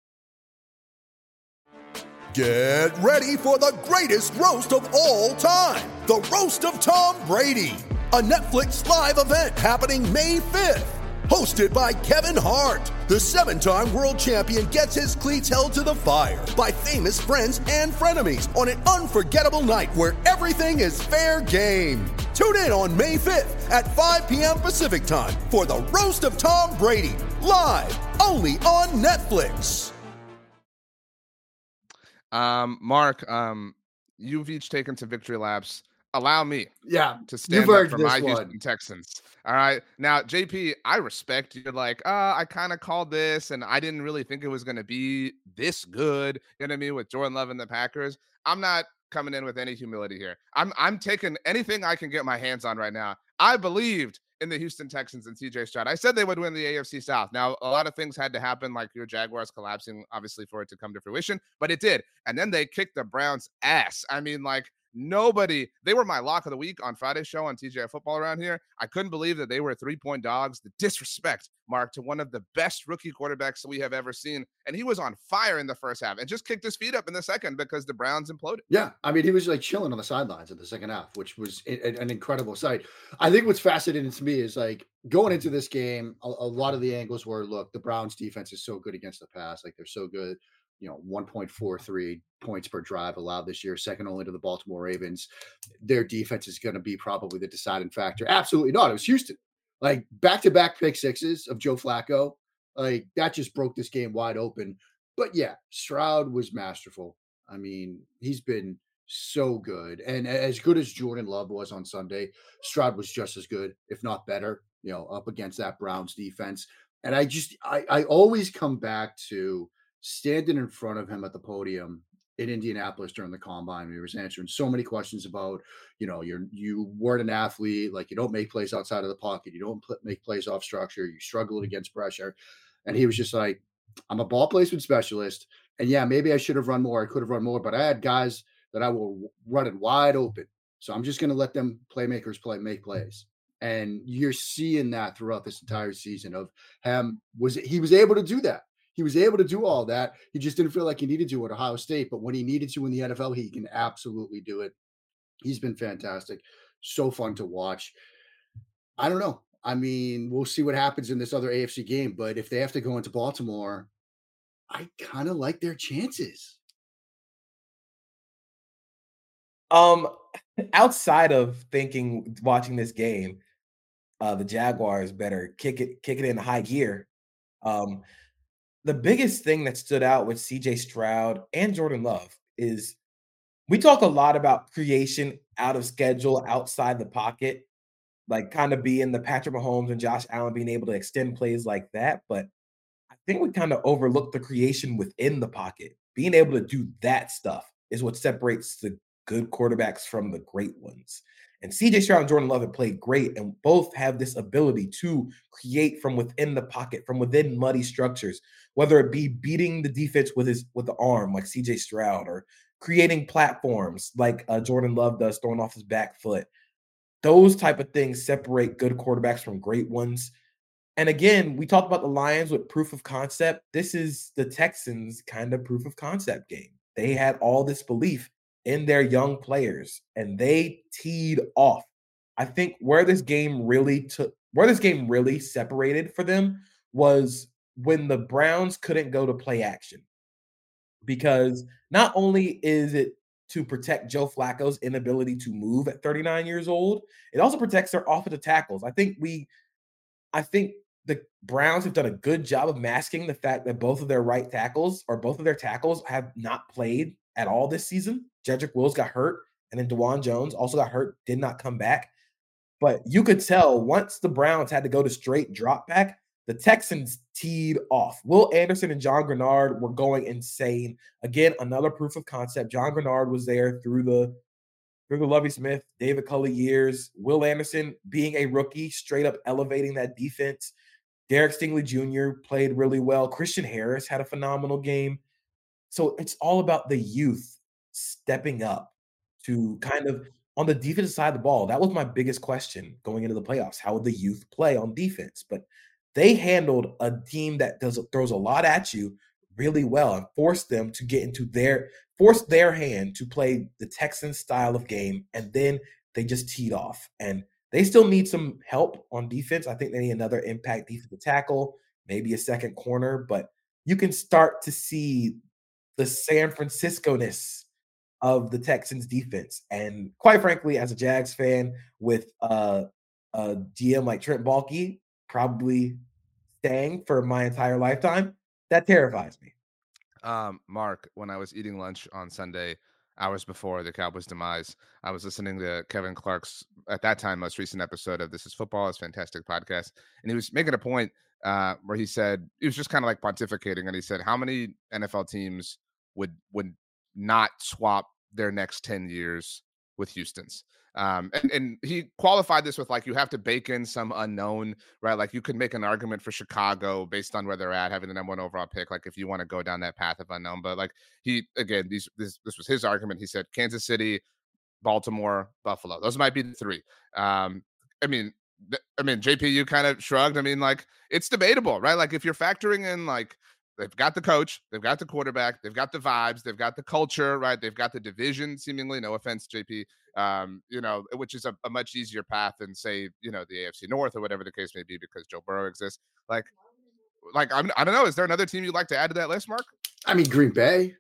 Get ready for the greatest roast of all time. The Roast of Tom Brady. A Netflix live event happening May fifth. Hosted by Kevin Hart. The seven-time world champion gets his cleats held to the fire by famous friends and frenemies on an unforgettable night where everything is fair game. Tune in on May fifth at five p.m. Pacific time for the Roast of Tom Brady. Live only on Netflix. Um, Mark, um, you've each taken some victory laps. Allow me Yeah. to stand You've up earned for this my one. Houston Texans. All right. Now, J P, I respect you're like, uh, I kind of called this and I didn't really think it was going to be this good. You know what I mean? With Jordan Love and the Packers. I'm not coming in with any humility here. I'm I'm taking anything I can get my hands on right now. I believed in the Houston Texans and C J Stroud. I said they would win the A F C South. Now, a lot of things had to happen, like your Jaguars collapsing, obviously, for it to come to fruition, but it did. And then they kicked the Browns' ass. I mean, like, nobody, they were my lock of the week on Friday's show on T J F Football around here. I couldn't believe that they were three-point dogs. The disrespect, Mark, to one of the best rookie quarterbacks that we have ever seen. And he was on fire in the first half and just kicked his feet up in the second because the Browns imploded. Yeah, I mean, he was like chilling on the sidelines in the second half, which was a- a- an incredible sight. I think what's fascinating to me is like going into this game, a, a lot of the angles were, look, the Browns defense is so good against the pass. Like they're so good, you know, one point four three points per drive allowed this year, second only to the Baltimore Ravens. Their defense is going to be probably the deciding factor. Absolutely not. It was Houston. Like back-to-back pick sixes of Joe Flacco. Like that just broke this game wide open. But yeah, Stroud was masterful. I mean, he's been so good. And as good as Jordan Love was on Sunday, Stroud was just as good, if not better, you know, up against that Browns defense. And I just, I, I always come back to standing in front of him at the podium in Indianapolis during the combine. He was answering so many questions about, you know, you're, you weren't an athlete, like you don't make plays outside of the pocket. You don't pl- make plays off structure. You struggled against pressure. And he was just like, I'm a ball placement specialist. And yeah, maybe I should have run more. I could have run more, but I had guys that I were running wide open. So I'm just going to let them playmakers play, make plays. And you're seeing that throughout this entire season of him was he was able to do that. He was able to do all that. He just didn't feel like he needed to at Ohio State. But when he needed to in the N F L, he can absolutely do it. He's been fantastic. So fun to watch. I don't know. I mean, we'll see what happens in this other A F C game. But if they have to go into Baltimore, I kind of like their chances. Um, outside of thinking watching this game, uh, the Jaguars better kick it, kick it in high gear. Um, the biggest thing that stood out with C J Stroud and Jordan Love is we talk a lot about creation out of schedule, outside the pocket, like kind of being the Patrick Mahomes and Josh Allen being able to extend plays like that. But I think we kind of overlook the creation within the pocket. Being able to do that stuff is what separates the good quarterbacks from the great ones. And C J Stroud and Jordan Love have played great, and both have this ability to create from within the pocket, from within muddy structures, whether it be beating the defense with his with the arm like C J Stroud, or creating platforms like uh, Jordan Love does, throwing off his back foot. Those type of things separate good quarterbacks from great ones. And again, we talked about the Lions with proof of concept. This is the Texans' kind of proof of concept game. They had all this belief in their young players, and they teed off. I think where this game really took, where this game really separated for them was when the Browns couldn't go to play action. Because not only is it to protect Joe Flacco's inability to move at thirty-nine years old, it also protects their offensive tackles. I think we, I think the Browns have done a good job of masking the fact that both of their right tackles or both of their tackles have not played at all this season. Jedrick Wills got hurt, and then DeJuan Jones also got hurt, did not come back. But you could tell once the Browns had to go to straight drop back, the Texans teed off. Will Anderson and John Grenard were going insane. Again, another proof of concept. John Grenard was there through the through the Lovie Smith, David Culley years. Will Anderson being a rookie, straight up elevating that defense. Derek Stingley Junior played really well. Christian Harris had a phenomenal game. So it's all about the youth stepping up to kind of on the defensive side of the ball. That was my biggest question going into the playoffs. How would the youth play on defense? But they handled a team that does throws a lot at you really well and forced them to get into their force their hand to play the Texans style of game, and then they just teed off. And they still need some help on defense. I think they need another impact defensive tackle, maybe a second corner, but you can start to see the San Francisco-ness of the Texans defense. And quite frankly, as a Jags fan with uh, a G M like Trent Baalke probably staying for my entire lifetime, that terrifies me. Um, Mark, when I was eating lunch on Sunday, hours before the Cowboys' demise, I was listening to Kevin Clark's, at that time, most recent episode of This Is Football, his fantastic podcast. And he was making a point uh, where he said, he was just kind of like pontificating. And he said, how many N F L teams would would not swap their next ten years with Houston's? Um, and, and he qualified this with like, you have to bake in some unknown, right? Like you could make an argument for Chicago based on where they're at, having the number one overall pick. Like if you want to go down that path of unknown, but like he, again, these, this, this was his argument. He said, Kansas City, Baltimore, Buffalo, those might be the three. Um, I mean, th- I mean, J P, you kind of shrugged. I mean, like it's debatable, right? Like if you're factoring in like, they've got the coach, they've got the quarterback, they've got the vibes, they've got the culture, right? They've got the division, seemingly. No offense, J P, um, you know, which is a, a much easier path than, say, you know, the A F C North or whatever the case may be, because Joe Burrow exists. Like, like I'm, I don't know. Is there another team you'd like to add to that list, Mark? I mean, Green Bay.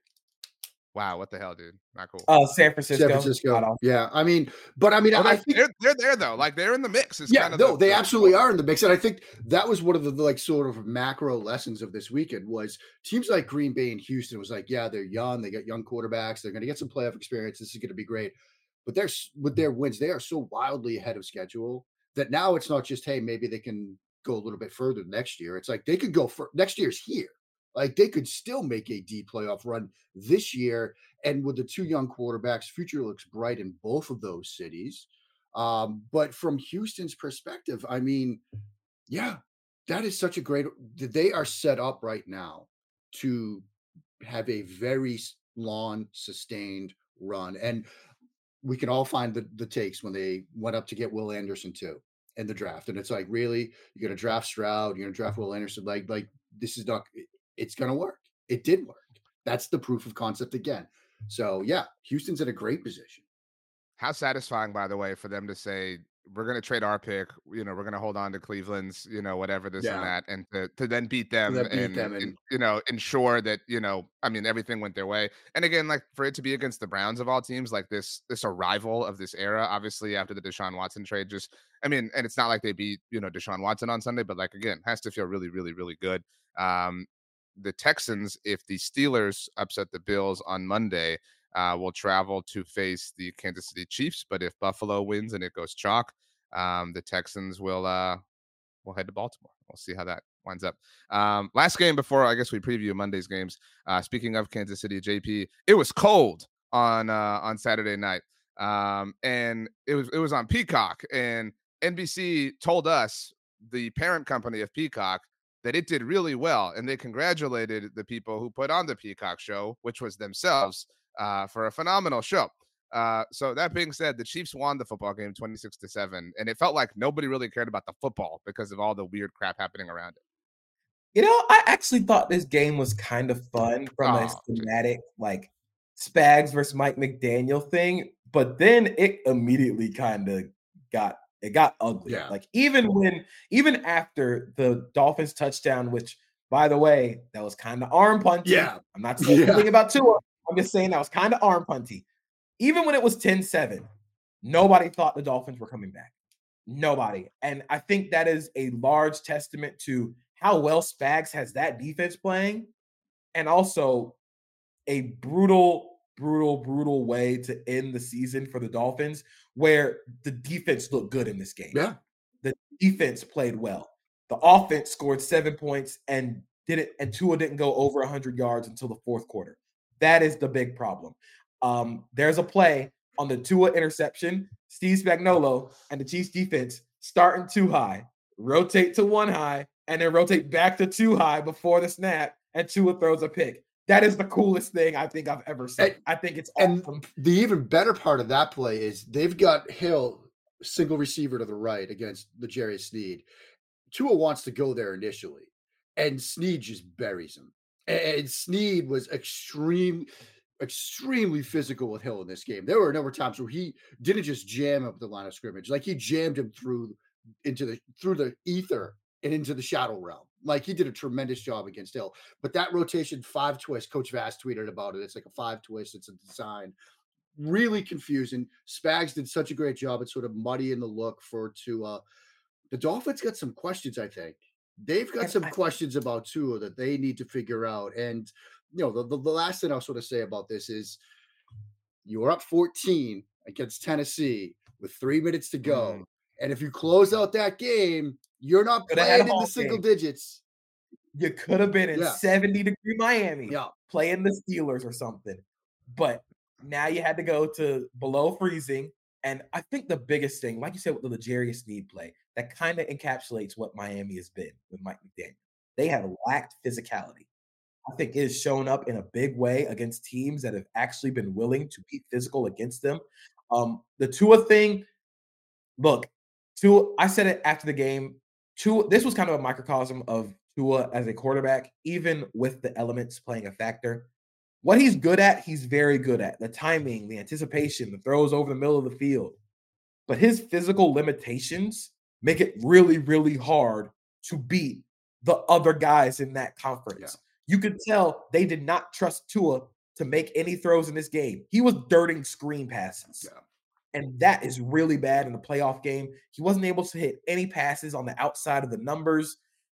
Wow, what the hell, dude? Not cool. Uh, San Francisco. San Francisco. Yeah, I mean, but I mean, oh, I think they're, they're there though. Like they're in the mix. It's yeah, kind of no, the, they the, absolutely are in the mix, and I think that was one of the, the like sort of macro lessons of this weekend was teams like Green Bay and Houston was like, yeah, they're young, they got young quarterbacks, they're going to get some playoff experience. This is going to be great, but they're with their wins, they are so wildly ahead of schedule that now it's not just hey, maybe they can go a little bit further next year. It's like they could go for next year's here. Like they could still make a deep playoff run this year. And with the two young quarterbacks, future looks bright in both of those cities. Um, but from Houston's perspective, I mean, yeah, that is such a great, they are set up right now to have a very long, sustained run. And we can all find the, the takes when they went up to get Will Anderson too in the draft. And it's like, really, you're going to draft Stroud, you're going to draft Will Anderson. Like, like this is not, it's going to work. It did work. That's the proof of concept again. So yeah, Houston's in a great position. How satisfying, by the way, for them to say, we're going to trade our pick, you know, we're going to hold on to Cleveland's, you know, whatever this Yeah. and that, and to, to then beat them, then beat and, them and, and- you know, ensure that, you know, I mean, everything went their way. And again, like for it to be against the Browns of all teams, like this, this arrival of this era, obviously after the Deshaun Watson trade, just, I mean, and it's not like they beat, you know, Deshaun Watson on Sunday, but like, again, has to feel really, really, really good. Um, the Texans, if the Steelers upset the Bills on Monday, uh, will travel to face the Kansas City Chiefs. But if Buffalo wins and it goes chalk, um, the Texans will uh, will head to Baltimore. We'll see how that winds up. Um, last game before I guess we preview Monday's games. Uh, speaking of Kansas City, J P, it was cold on uh, on Saturday night, um, and it was it was on Peacock, and N B C told us, the parent company of Peacock, that it did really well, and they congratulated the people who put on the Peacock show, which was themselves, uh, for a phenomenal show. Uh, so that being said, the Chiefs won the football game twenty-six to seven, and it felt like nobody really cared about the football because of all the weird crap happening around it. You know, I actually thought this game was kind of fun from Oh, a schematic, like Spags versus Mike McDaniel thing, but then it immediately kind of got it got ugly. Yeah. Like even when even after the Dolphins touchdown, which by the way, that was kind of arm punty. Yeah. I'm not saying Yeah. anything about Tua. I'm just saying that was kind of arm punty. Even when it was ten seven, nobody thought the Dolphins were coming back. Nobody. And I think that is a large testament to how well Spags has that defense playing, and also a brutal, brutal, brutal way to end the season for the Dolphins, where the defense looked good in this game. Yeah. The defense played well. The offense scored seven points and did it, and Tua didn't go over one hundred yards until the fourth quarter. That is the big problem. Um, there's a play on the Tua interception. Steve Spagnuolo and the Chiefs defense starting too high, rotate to one high, and then rotate back to two high before the snap, and Tua throws a pick. That is the coolest thing I think I've ever seen. And, I think it's and awesome. The even better part of that play is they've got Hill, single receiver to the right against the Jerry Sneed. Tua wants to go there initially, and Sneed just buries him. And Sneed was extreme, extremely physical with Hill in this game. There were a number of times where he didn't just jam up the line of scrimmage, like he jammed him through into the through the ether and into the shadow realm. Like he did a tremendous job against Hill. But that rotation five twist, Coach Vass tweeted about it. It's like a five twist. It's a design. Really confusing. Spags did such a great job at sort of muddying the look for Tua. The Dolphins got some questions, I think. They've got And some I- questions about Tua that they need to figure out. And, you know, the, the, the last thing I'll sort of say about this is you were up fourteen against Tennessee with three minutes to go. Mm. And if you close out that game, you're not Coulda had a playing in the ball single game. digits. You could have been in Yeah. seventy degree Miami Yeah. playing the Steelers or something. But now you had to go to below freezing. And I think the biggest thing, like you said, with the L'Jarius Sneed play, that kind of encapsulates what Miami has been with Mike McDaniel. They have lacked physicality. I think it has shown up in a big way against teams that have actually been willing to be physical against them. Um, the Tua thing, look, Tua, I said it after the game. Tua, this was kind of a microcosm of Tua as a quarterback, even with the elements playing a factor. What he's good at, he's very good at. The timing, the anticipation, the throws over the middle of the field. But his physical limitations make it really, really hard to beat the other guys in that conference. Yeah. You could tell they did not trust Tua to make any throws in this game. He was dirting screen passes. Yeah. And that is really bad in the playoff game. He wasn't able to hit any passes on the outside of the numbers.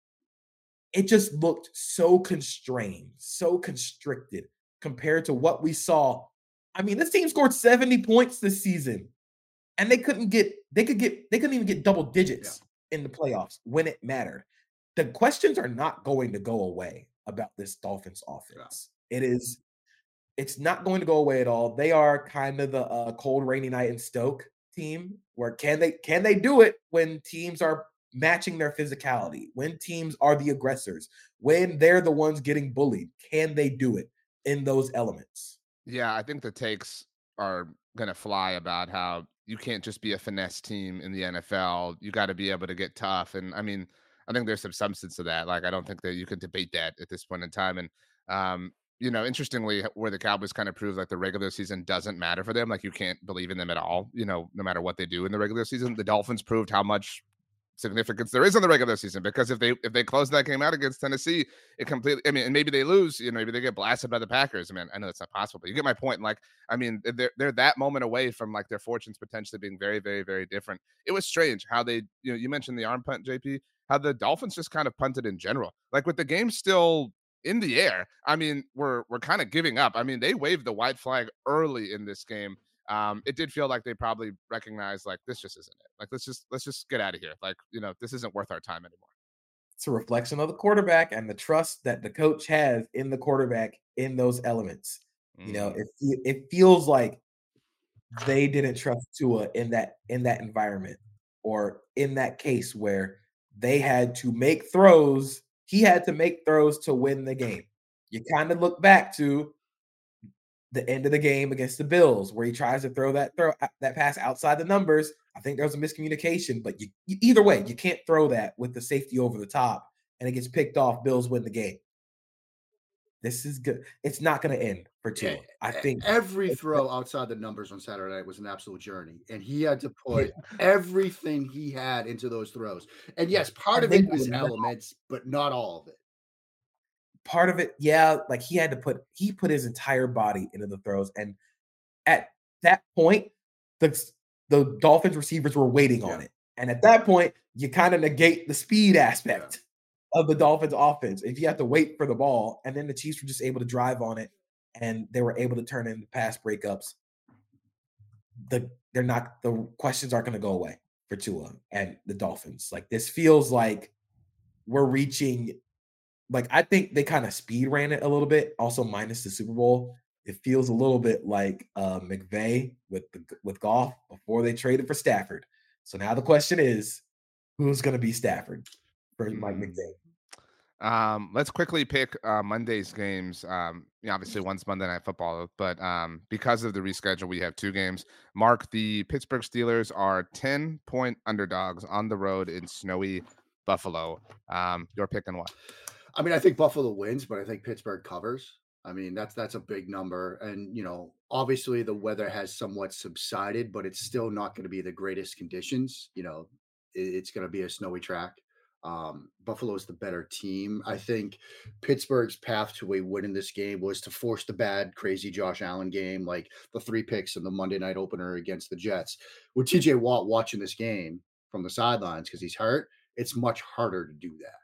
It just looked so constrained, so constricted compared to what we saw. I mean, this team scored seventy points this season, and they couldn't get, they could get, they couldn't even get double digits in the playoffs when it mattered. The questions are not going to go away about this Dolphins offense. It is, it's not going to go away at all. They are kind of the uh, cold, rainy night in Stoke team where can they, can they do it when teams are matching their physicality, when teams are the aggressors, when they're the ones getting bullied, can they do it in those elements? Yeah, I think the takes are going to fly about how you can't just be a finesse team in the N F L. You got to be able to get tough. And I mean, I think there's some substance to that. Like, I don't think that you can debate that at this point in time. And, um, you know, interestingly, where the Cowboys kind of prove like the regular season doesn't matter for them, like you can't believe in them at all, you know, no matter what they do in the regular season. The Dolphins proved how much significance there is in the regular season, because if they if they close that game out against Tennessee, it completely, I mean, and maybe they lose, you know, maybe they get blasted by the Packers. I mean, I know that's not possible, but you get my point. Like, I mean, they're they're that moment away from like their fortunes potentially being very, very, very different. It was strange how they, you know, you mentioned the arm punt, J P, how the Dolphins just kind of punted in general. Like with the game still in the air, I mean, we're we're kind of giving up. I mean, they waved the white flag early in this game. Um, it did feel like they probably recognized like this just isn't it. Like let's just let's just get out of here. Like, you know, this isn't worth our time anymore. It's a reflection of the quarterback and the trust that the coach has in the quarterback in those elements. Mm. You know, it it feels like they didn't trust Tua in that in that environment, or in that case where they had to make throws. He had to make throws to win the game. You kind of look back to the end of the game against the Bills, where he tries to throw that throw that pass outside the numbers. I think there was a miscommunication, but you, you, either way, you can't throw that with the safety over the top, and it gets picked off. Bills win the game. This is good. It's not going to end for Tua. I think every throw outside the numbers on Saturday night was an absolute journey, and he had to put everything he had into those throws. And yes, part of it was elements, but not all of it. Part of it, yeah, like he had to put he put his entire body into the throws, and at that point, the the Dolphins receivers were waiting yeah. on it. And at that point, you kind of negate the speed aspect yeah. of the Dolphins offense. If you have to wait for the ball, and then the Chiefs were just able to drive on it, and they were able to turn into pass breakups. The they're not the questions aren't going to go away for Tua and the Dolphins. Like, this feels like we're reaching. Like, I think they kind of speed ran it a little bit, also minus the Super Bowl. It feels a little bit like uh, McVay with the, with Goff before they traded for Stafford. So now the question is, who's going to be Stafford for Mike McVay? Um, let's quickly pick uh, Monday's games. Um, you know, obviously, one's Monday Night Football, but um, because of the reschedule, we have two games. Mark, the Pittsburgh Steelers are ten-point underdogs on the road in snowy Buffalo. Um, you're picking what? I mean, I think Buffalo wins, but I think Pittsburgh covers. I mean, that's that's a big number. And, you know, obviously the weather has somewhat subsided, but it's still not going to be the greatest conditions. You know, it, it's going to be a snowy track. Um, Buffalo is the better team. I think Pittsburgh's path to a win in this game was to force the bad, crazy Josh Allen game, like the three picks in the Monday night opener against the Jets. With T J Watt watching this game from the sidelines because he's hurt, it's much harder to do that.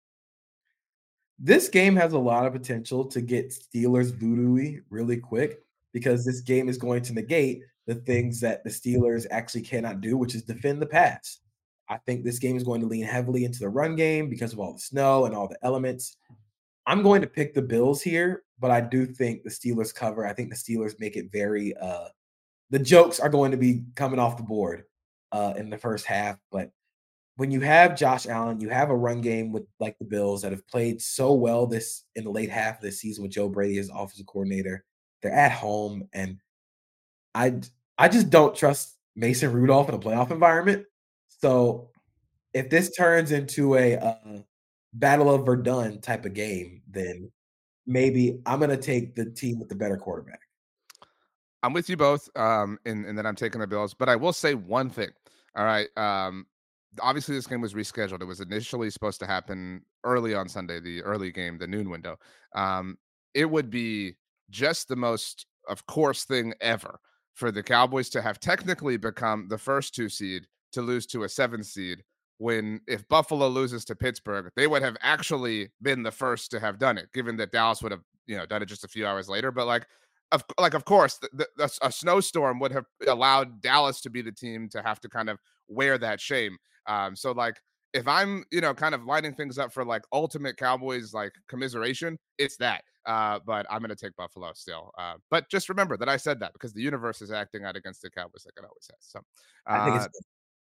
This game has a lot of potential to get Steelers voodoo-y really quick, because this game is going to negate the things that the Steelers actually cannot do, which is defend the pass. I think this game is going to lean heavily into the run game because of all the snow and all the elements. I'm going to pick the Bills here, but I do think the Steelers cover. I think the Steelers make it very uh, – the jokes are going to be coming off the board uh, in the first half, but when you have Josh Allen, you have a run game with like the Bills that have played so well this in the late half of the season with Joe Brady as offensive coordinator. They're at home, and I I just don't trust Mason Rudolph in a playoff environment. So if this turns into a uh, Battle of Verdun type of game, then maybe I'm going to take the team with the better quarterback. I'm with you both, um, and, and then I'm taking the Bills. But I will say one thing. All right. Um, obviously, this game was rescheduled. It was initially supposed to happen early on Sunday, the early game, the noon window. Um, it would be just the most, of course, thing ever for the Cowboys to have technically become the first two seed to lose to a seven seed, when if Buffalo loses to Pittsburgh, they would have actually been the first to have done it, given that Dallas would have, you know, done it just a few hours later. But like, of like, of course, the, the, a snowstorm would have allowed Dallas to be the team to have to kind of wear that shame. Um, so like, if I'm, you know, kind of lining things up for like ultimate Cowboys like commiseration, it's that. Uh, but I'm going to take Buffalo still. Uh, but just remember that I said that because the universe is acting out against the Cowboys like it always has. So uh, I think it's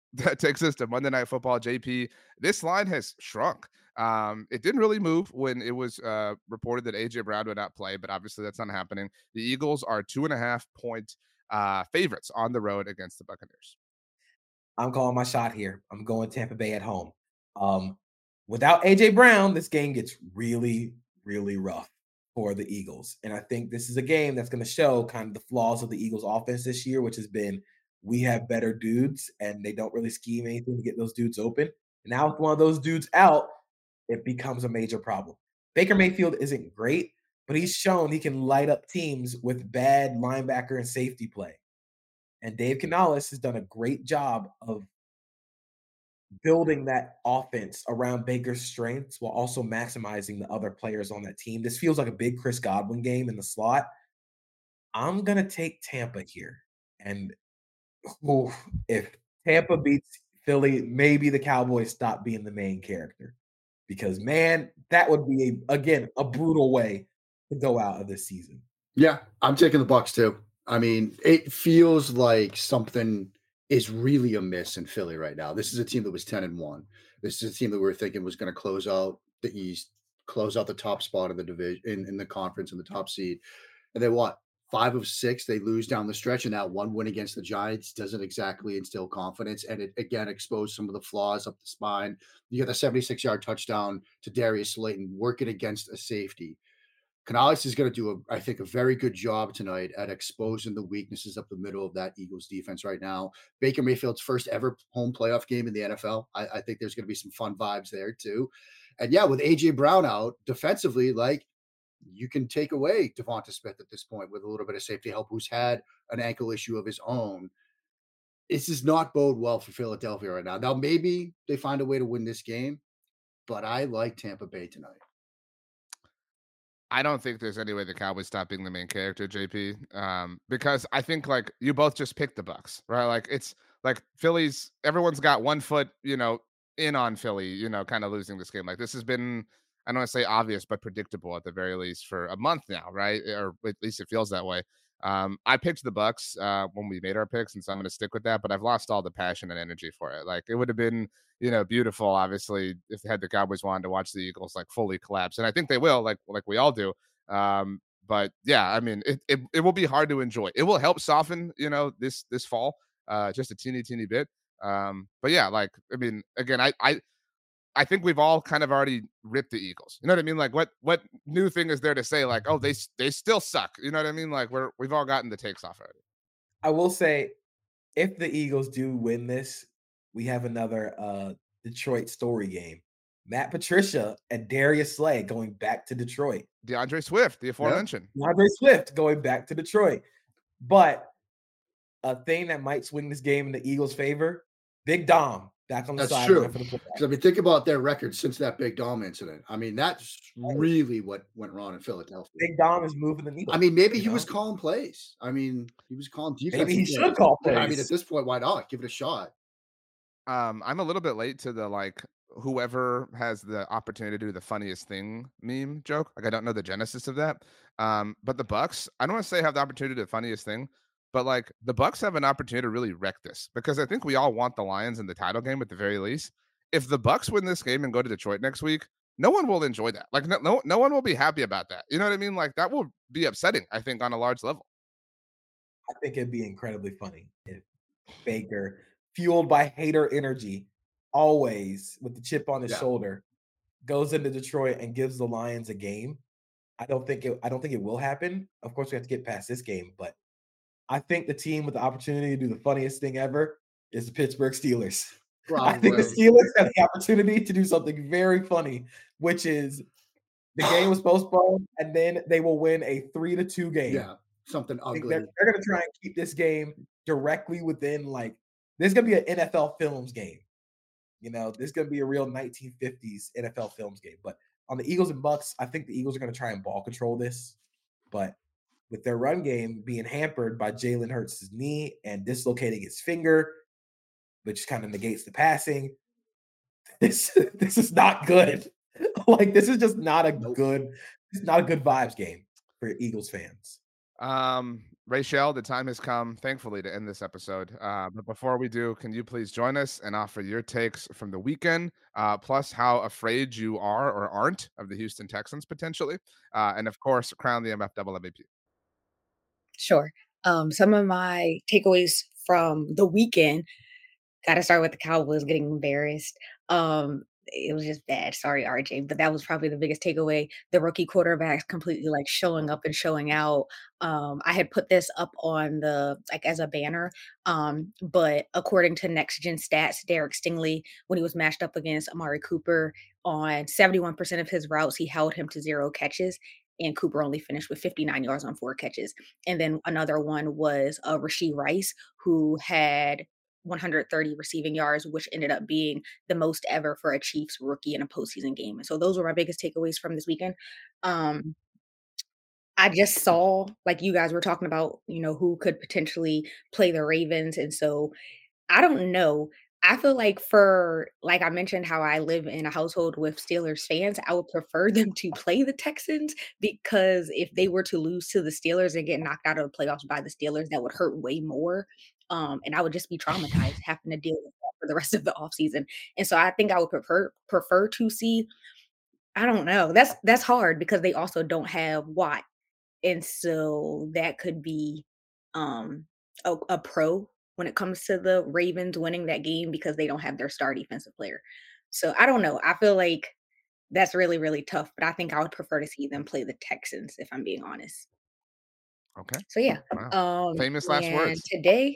that takes us to Monday Night Football. J P, this line has shrunk. Um, it didn't really move when it was uh, reported that A J Brown would not play, but obviously that's not happening. The Eagles are two and a half point uh, favorites on the road against the Buccaneers. I'm calling my shot here. I'm going Tampa Bay at home. Um, without A J Brown, this game gets really, really rough for the Eagles. And I think this is a game that's going to show kind of the flaws of the Eagles offense this year, which has been we have better dudes and they don't really scheme anything to get those dudes open. And now with one of those dudes out, it becomes a major problem. Baker Mayfield isn't great, but he's shown he can light up teams with bad linebacker and safety play. And Dave Canales has done a great job of building that offense around Baker's strengths while also maximizing the other players on that team. This feels like a big Chris Godwin game in the slot. I'm going to take Tampa here. And ooh, if Tampa beats Philly, maybe the Cowboys stop being the main character. Because, man, that would be, a, again, a brutal way to go out of this season. Yeah, I'm taking the Bucs too. I mean, it feels like something is really amiss in Philly right now. This is a team that was ten and one. This is a team that we were thinking was going to close out the East, close out the top spot of the division in, in the conference and the top seed. And then what? Five of six, they lose down the stretch, and that one win against the Giants doesn't exactly instill confidence. And it again exposed some of the flaws up the spine. You got the seventy-six yard touchdown to Darius Slayton working against a safety. Canales is going to do, a, I think, a very good job tonight at exposing the weaknesses up the middle of that Eagles defense right now. Baker Mayfield's first ever home playoff game in the N F L. I, I think there's going to be some fun vibes there too. And yeah, with A J Brown out defensively, like, you can take away Devonta Smith at this point with a little bit of safety help, who's had an ankle issue of his own. This does not bode well for Philadelphia right now. Now, maybe they find a way to win this game, but I like Tampa Bay tonight. I don't think there's any way the Cowboys stop being the main character, J P, um, because I think like you both just picked the Bucs, right? Like it's like Philly's, everyone's got one foot, you know, in on Philly, you know, kind of losing this game. Like this has been, I don't want to say obvious, but predictable at the very least for a month now, right? Or at least it feels that way. Um, I picked the Bucs uh, when we made our picks, and so I'm going to stick with that. But I've lost all the passion and energy for it. Like it would have been, you know, beautiful, obviously, if had the Cowboys wanted to watch the Eagles like fully collapse, and I think they will, like like we all do. Um, but yeah, I mean, it, it it will be hard to enjoy. It will help soften, you know, this this fall, uh, just a teeny teeny bit. Um, but yeah, like I mean, again, I I. I think we've all kind of already ripped the Eagles. You know what I mean? Like what, what new thing is there to say like, oh, they, they still suck. You know what I mean? Like we're, we've all gotten the takes off already. I will say if the Eagles do win this, we have another uh, Detroit story game. Matt Patricia and Darius Slay going back to Detroit. DeAndre Swift, the aforementioned. Yep. DeAndre Swift going back to Detroit. But a thing that might swing this game in the Eagles' favor, Big Dom. Back on the that's side. true. Because I mean, think about their record since that Big Dom incident. I mean, that's really what went wrong in Philadelphia. Big Dom is moving the needle. I mean, maybe he know? was calling plays. I mean, he was calling defense. Maybe he plays. should call plays. I mean, at this point, why not? Give it a shot. Um, I'm a little bit late to the like whoever has the opportunity to do the funniest thing meme joke. Like I don't know the genesis of that. Um, but the Bucs, I don't want to say have the opportunity to do the funniest thing. But like the Bucs have an opportunity to really wreck this because I think we all want the Lions in the title game at the very least. If the Bucs win this game and go to Detroit next week, no one will enjoy that. Like no, no, no one will be happy about that. You know what I mean? Like that will be upsetting, I think, on a large level. I think it'd be incredibly funny if Baker, fueled by hater energy, always with the chip on his yeah. shoulder, goes into Detroit and gives the Lions a game. I don't think it. I don't think it will happen. Of course, we have to get past this game, but I think the team with the opportunity to do the funniest thing ever is the Pittsburgh Steelers. Probably. I think the Steelers have the opportunity to do something very funny, which is the game was postponed, and then they will win a three to two game. Yeah, something ugly. They're, they're going to try and keep this game directly within, like, there's going to be an N F L Films game. You know, there's going to be a real nineteen fifties N F L Films game. But on the Eagles and Bucs, I think the Eagles are going to try and ball control this. But with their run game being hampered by Jalen Hurts' knee and dislocating his finger, which kind of negates the passing, this this is not good. Like this is just not a good, it's not a good vibes game for Eagles fans. Um, Rachel, the time has come, thankfully, to end this episode. Uh, but before we do, can you please join us and offer your takes from the weekend, uh, plus how afraid you are or aren't of the Houston Texans potentially, uh, and of course, crown the M F double M V P. Sure. Um, some of my takeaways from the weekend, got to start with the Cowboys getting embarrassed. Um, it was just bad. Sorry, R J, but that was probably the biggest takeaway. The rookie quarterbacks completely like showing up and showing out. Um, I had put this up on the like as a banner, um, but according to Next Gen Stats, Derek Stingley, when he was matched up against Amari Cooper on seventy-one percent of his routes, he held him to zero catches. And Cooper only finished with fifty-nine yards on four catches. And then another one was uh, Rashee Rice, who had one hundred thirty receiving yards, which ended up being the most ever for a Chiefs rookie in a postseason game. And so those were my biggest takeaways from this weekend. Um, I just saw, like you guys were talking about, you know, who could potentially play the Ravens. And so I don't know. I feel like for, like I mentioned, how I live in a household with Steelers fans, I would prefer them to play the Texans, because if they were to lose to the Steelers and get knocked out of the playoffs by the Steelers, that would hurt way more. Um, and I would just be traumatized having to deal with that for the rest of the offseason. And so I think I would prefer prefer to see, I don't know. That's that's hard because they also don't have Watt. And so that could be um, a, a pro when it comes to the Ravens winning that game, because they don't have their star defensive player. So I don't know. I feel like that's really, really tough, but I think I would prefer to see them play the Texans, if I'm being honest. Okay. So yeah. Wow. Um, Famous last and words. Today,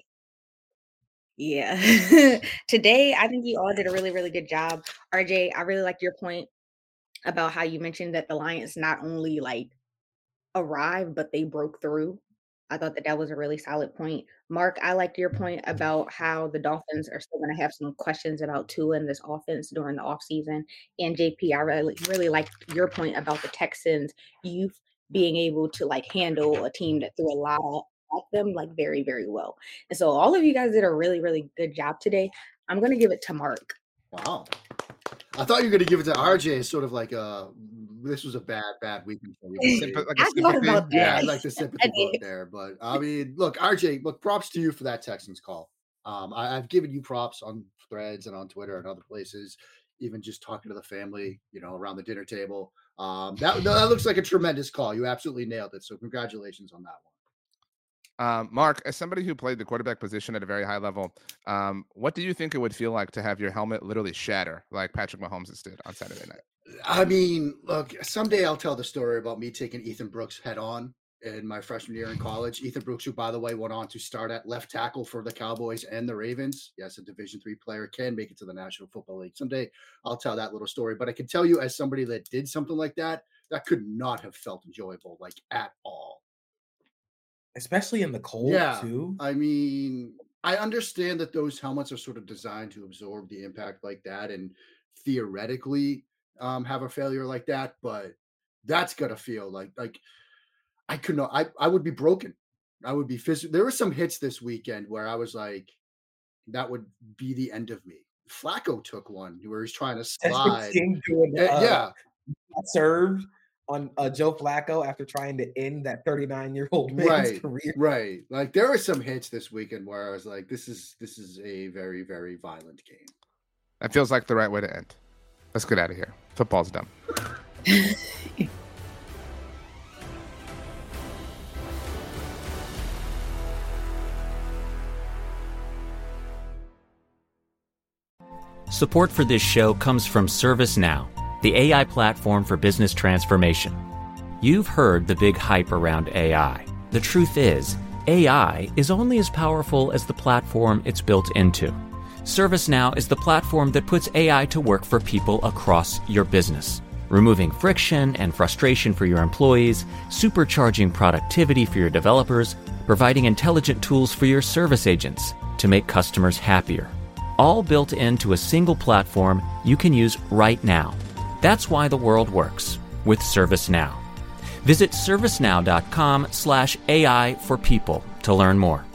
yeah. Today, I think you all did a really, really good job. R J, I really liked your point about how you mentioned that the Lions not only like arrived, but they broke through. I thought that that was a really solid point. Mark, I liked your point about how the Dolphins are still going to have some questions about Tua and this offense during the offseason. And J P, I really, really liked your point about the Texans youth being able to like handle a team that threw a lot at them like very, very well. And so all of you guys did a really, really good job today. I'm going to give it to Mark. Wow. I thought you were going to give it to R J as sort of like a, this was a bad, bad weekend for you. Sympa- like a I thought sympathy? about that. Yeah, I'd like the sympathy I vote did. there. But I mean, look, R J, look, props to you for that Texans call. Um, I, I've given you props on threads and on Twitter and other places, even just talking to the family, you know, around the dinner table. Um, that, that looks like a tremendous call. You absolutely nailed it. So congratulations on that one. Um, Mark, as somebody who played the quarterback position at a very high level, um, what do you think it would feel like to have your helmet literally shatter like Patrick Mahomes did on Saturday night? I mean, look, someday I'll tell the story about me taking Ethan Brooks head on in my freshman year in college. Ethan Brooks, who, by the way, went on to start at left tackle for the Cowboys and the Ravens. Yes, a Division three player can make it to the National Football League. Someday I'll tell that little story. But I can tell you, as somebody that did something like that, that could not have felt enjoyable, like at all. Especially in the cold, Yeah, too. I mean, I understand that those helmets are sort of designed to absorb the impact like that and theoretically um, have a failure like that, but that's gotta feel like like I could not. I I would be broken. I would be physically. There were some hits this weekend where I was like, that would be the end of me. Flacco took one where he's trying to slide. King doing, Uh, uh, yeah, served on uh, Joe Flacco after trying to end that thirty-nine-year-old man's right, career. right. Like there were some hits this weekend where I was like, this is this is a very very violent game. That feels like the right way to end. Let's get out of here. Football's done. Support for this show comes from ServiceNow, the A I platform for business transformation. You've heard the big hype around A I. The truth is, A I is only as powerful as the platform it's built into. ServiceNow is the platform that puts A I to work for people across your business, removing friction and frustration for your employees, supercharging productivity for your developers, providing intelligent tools for your service agents to make customers happier. All built into a single platform you can use right now. That's why the world works with ServiceNow. Visit servicenow.com slash AI for people to learn more.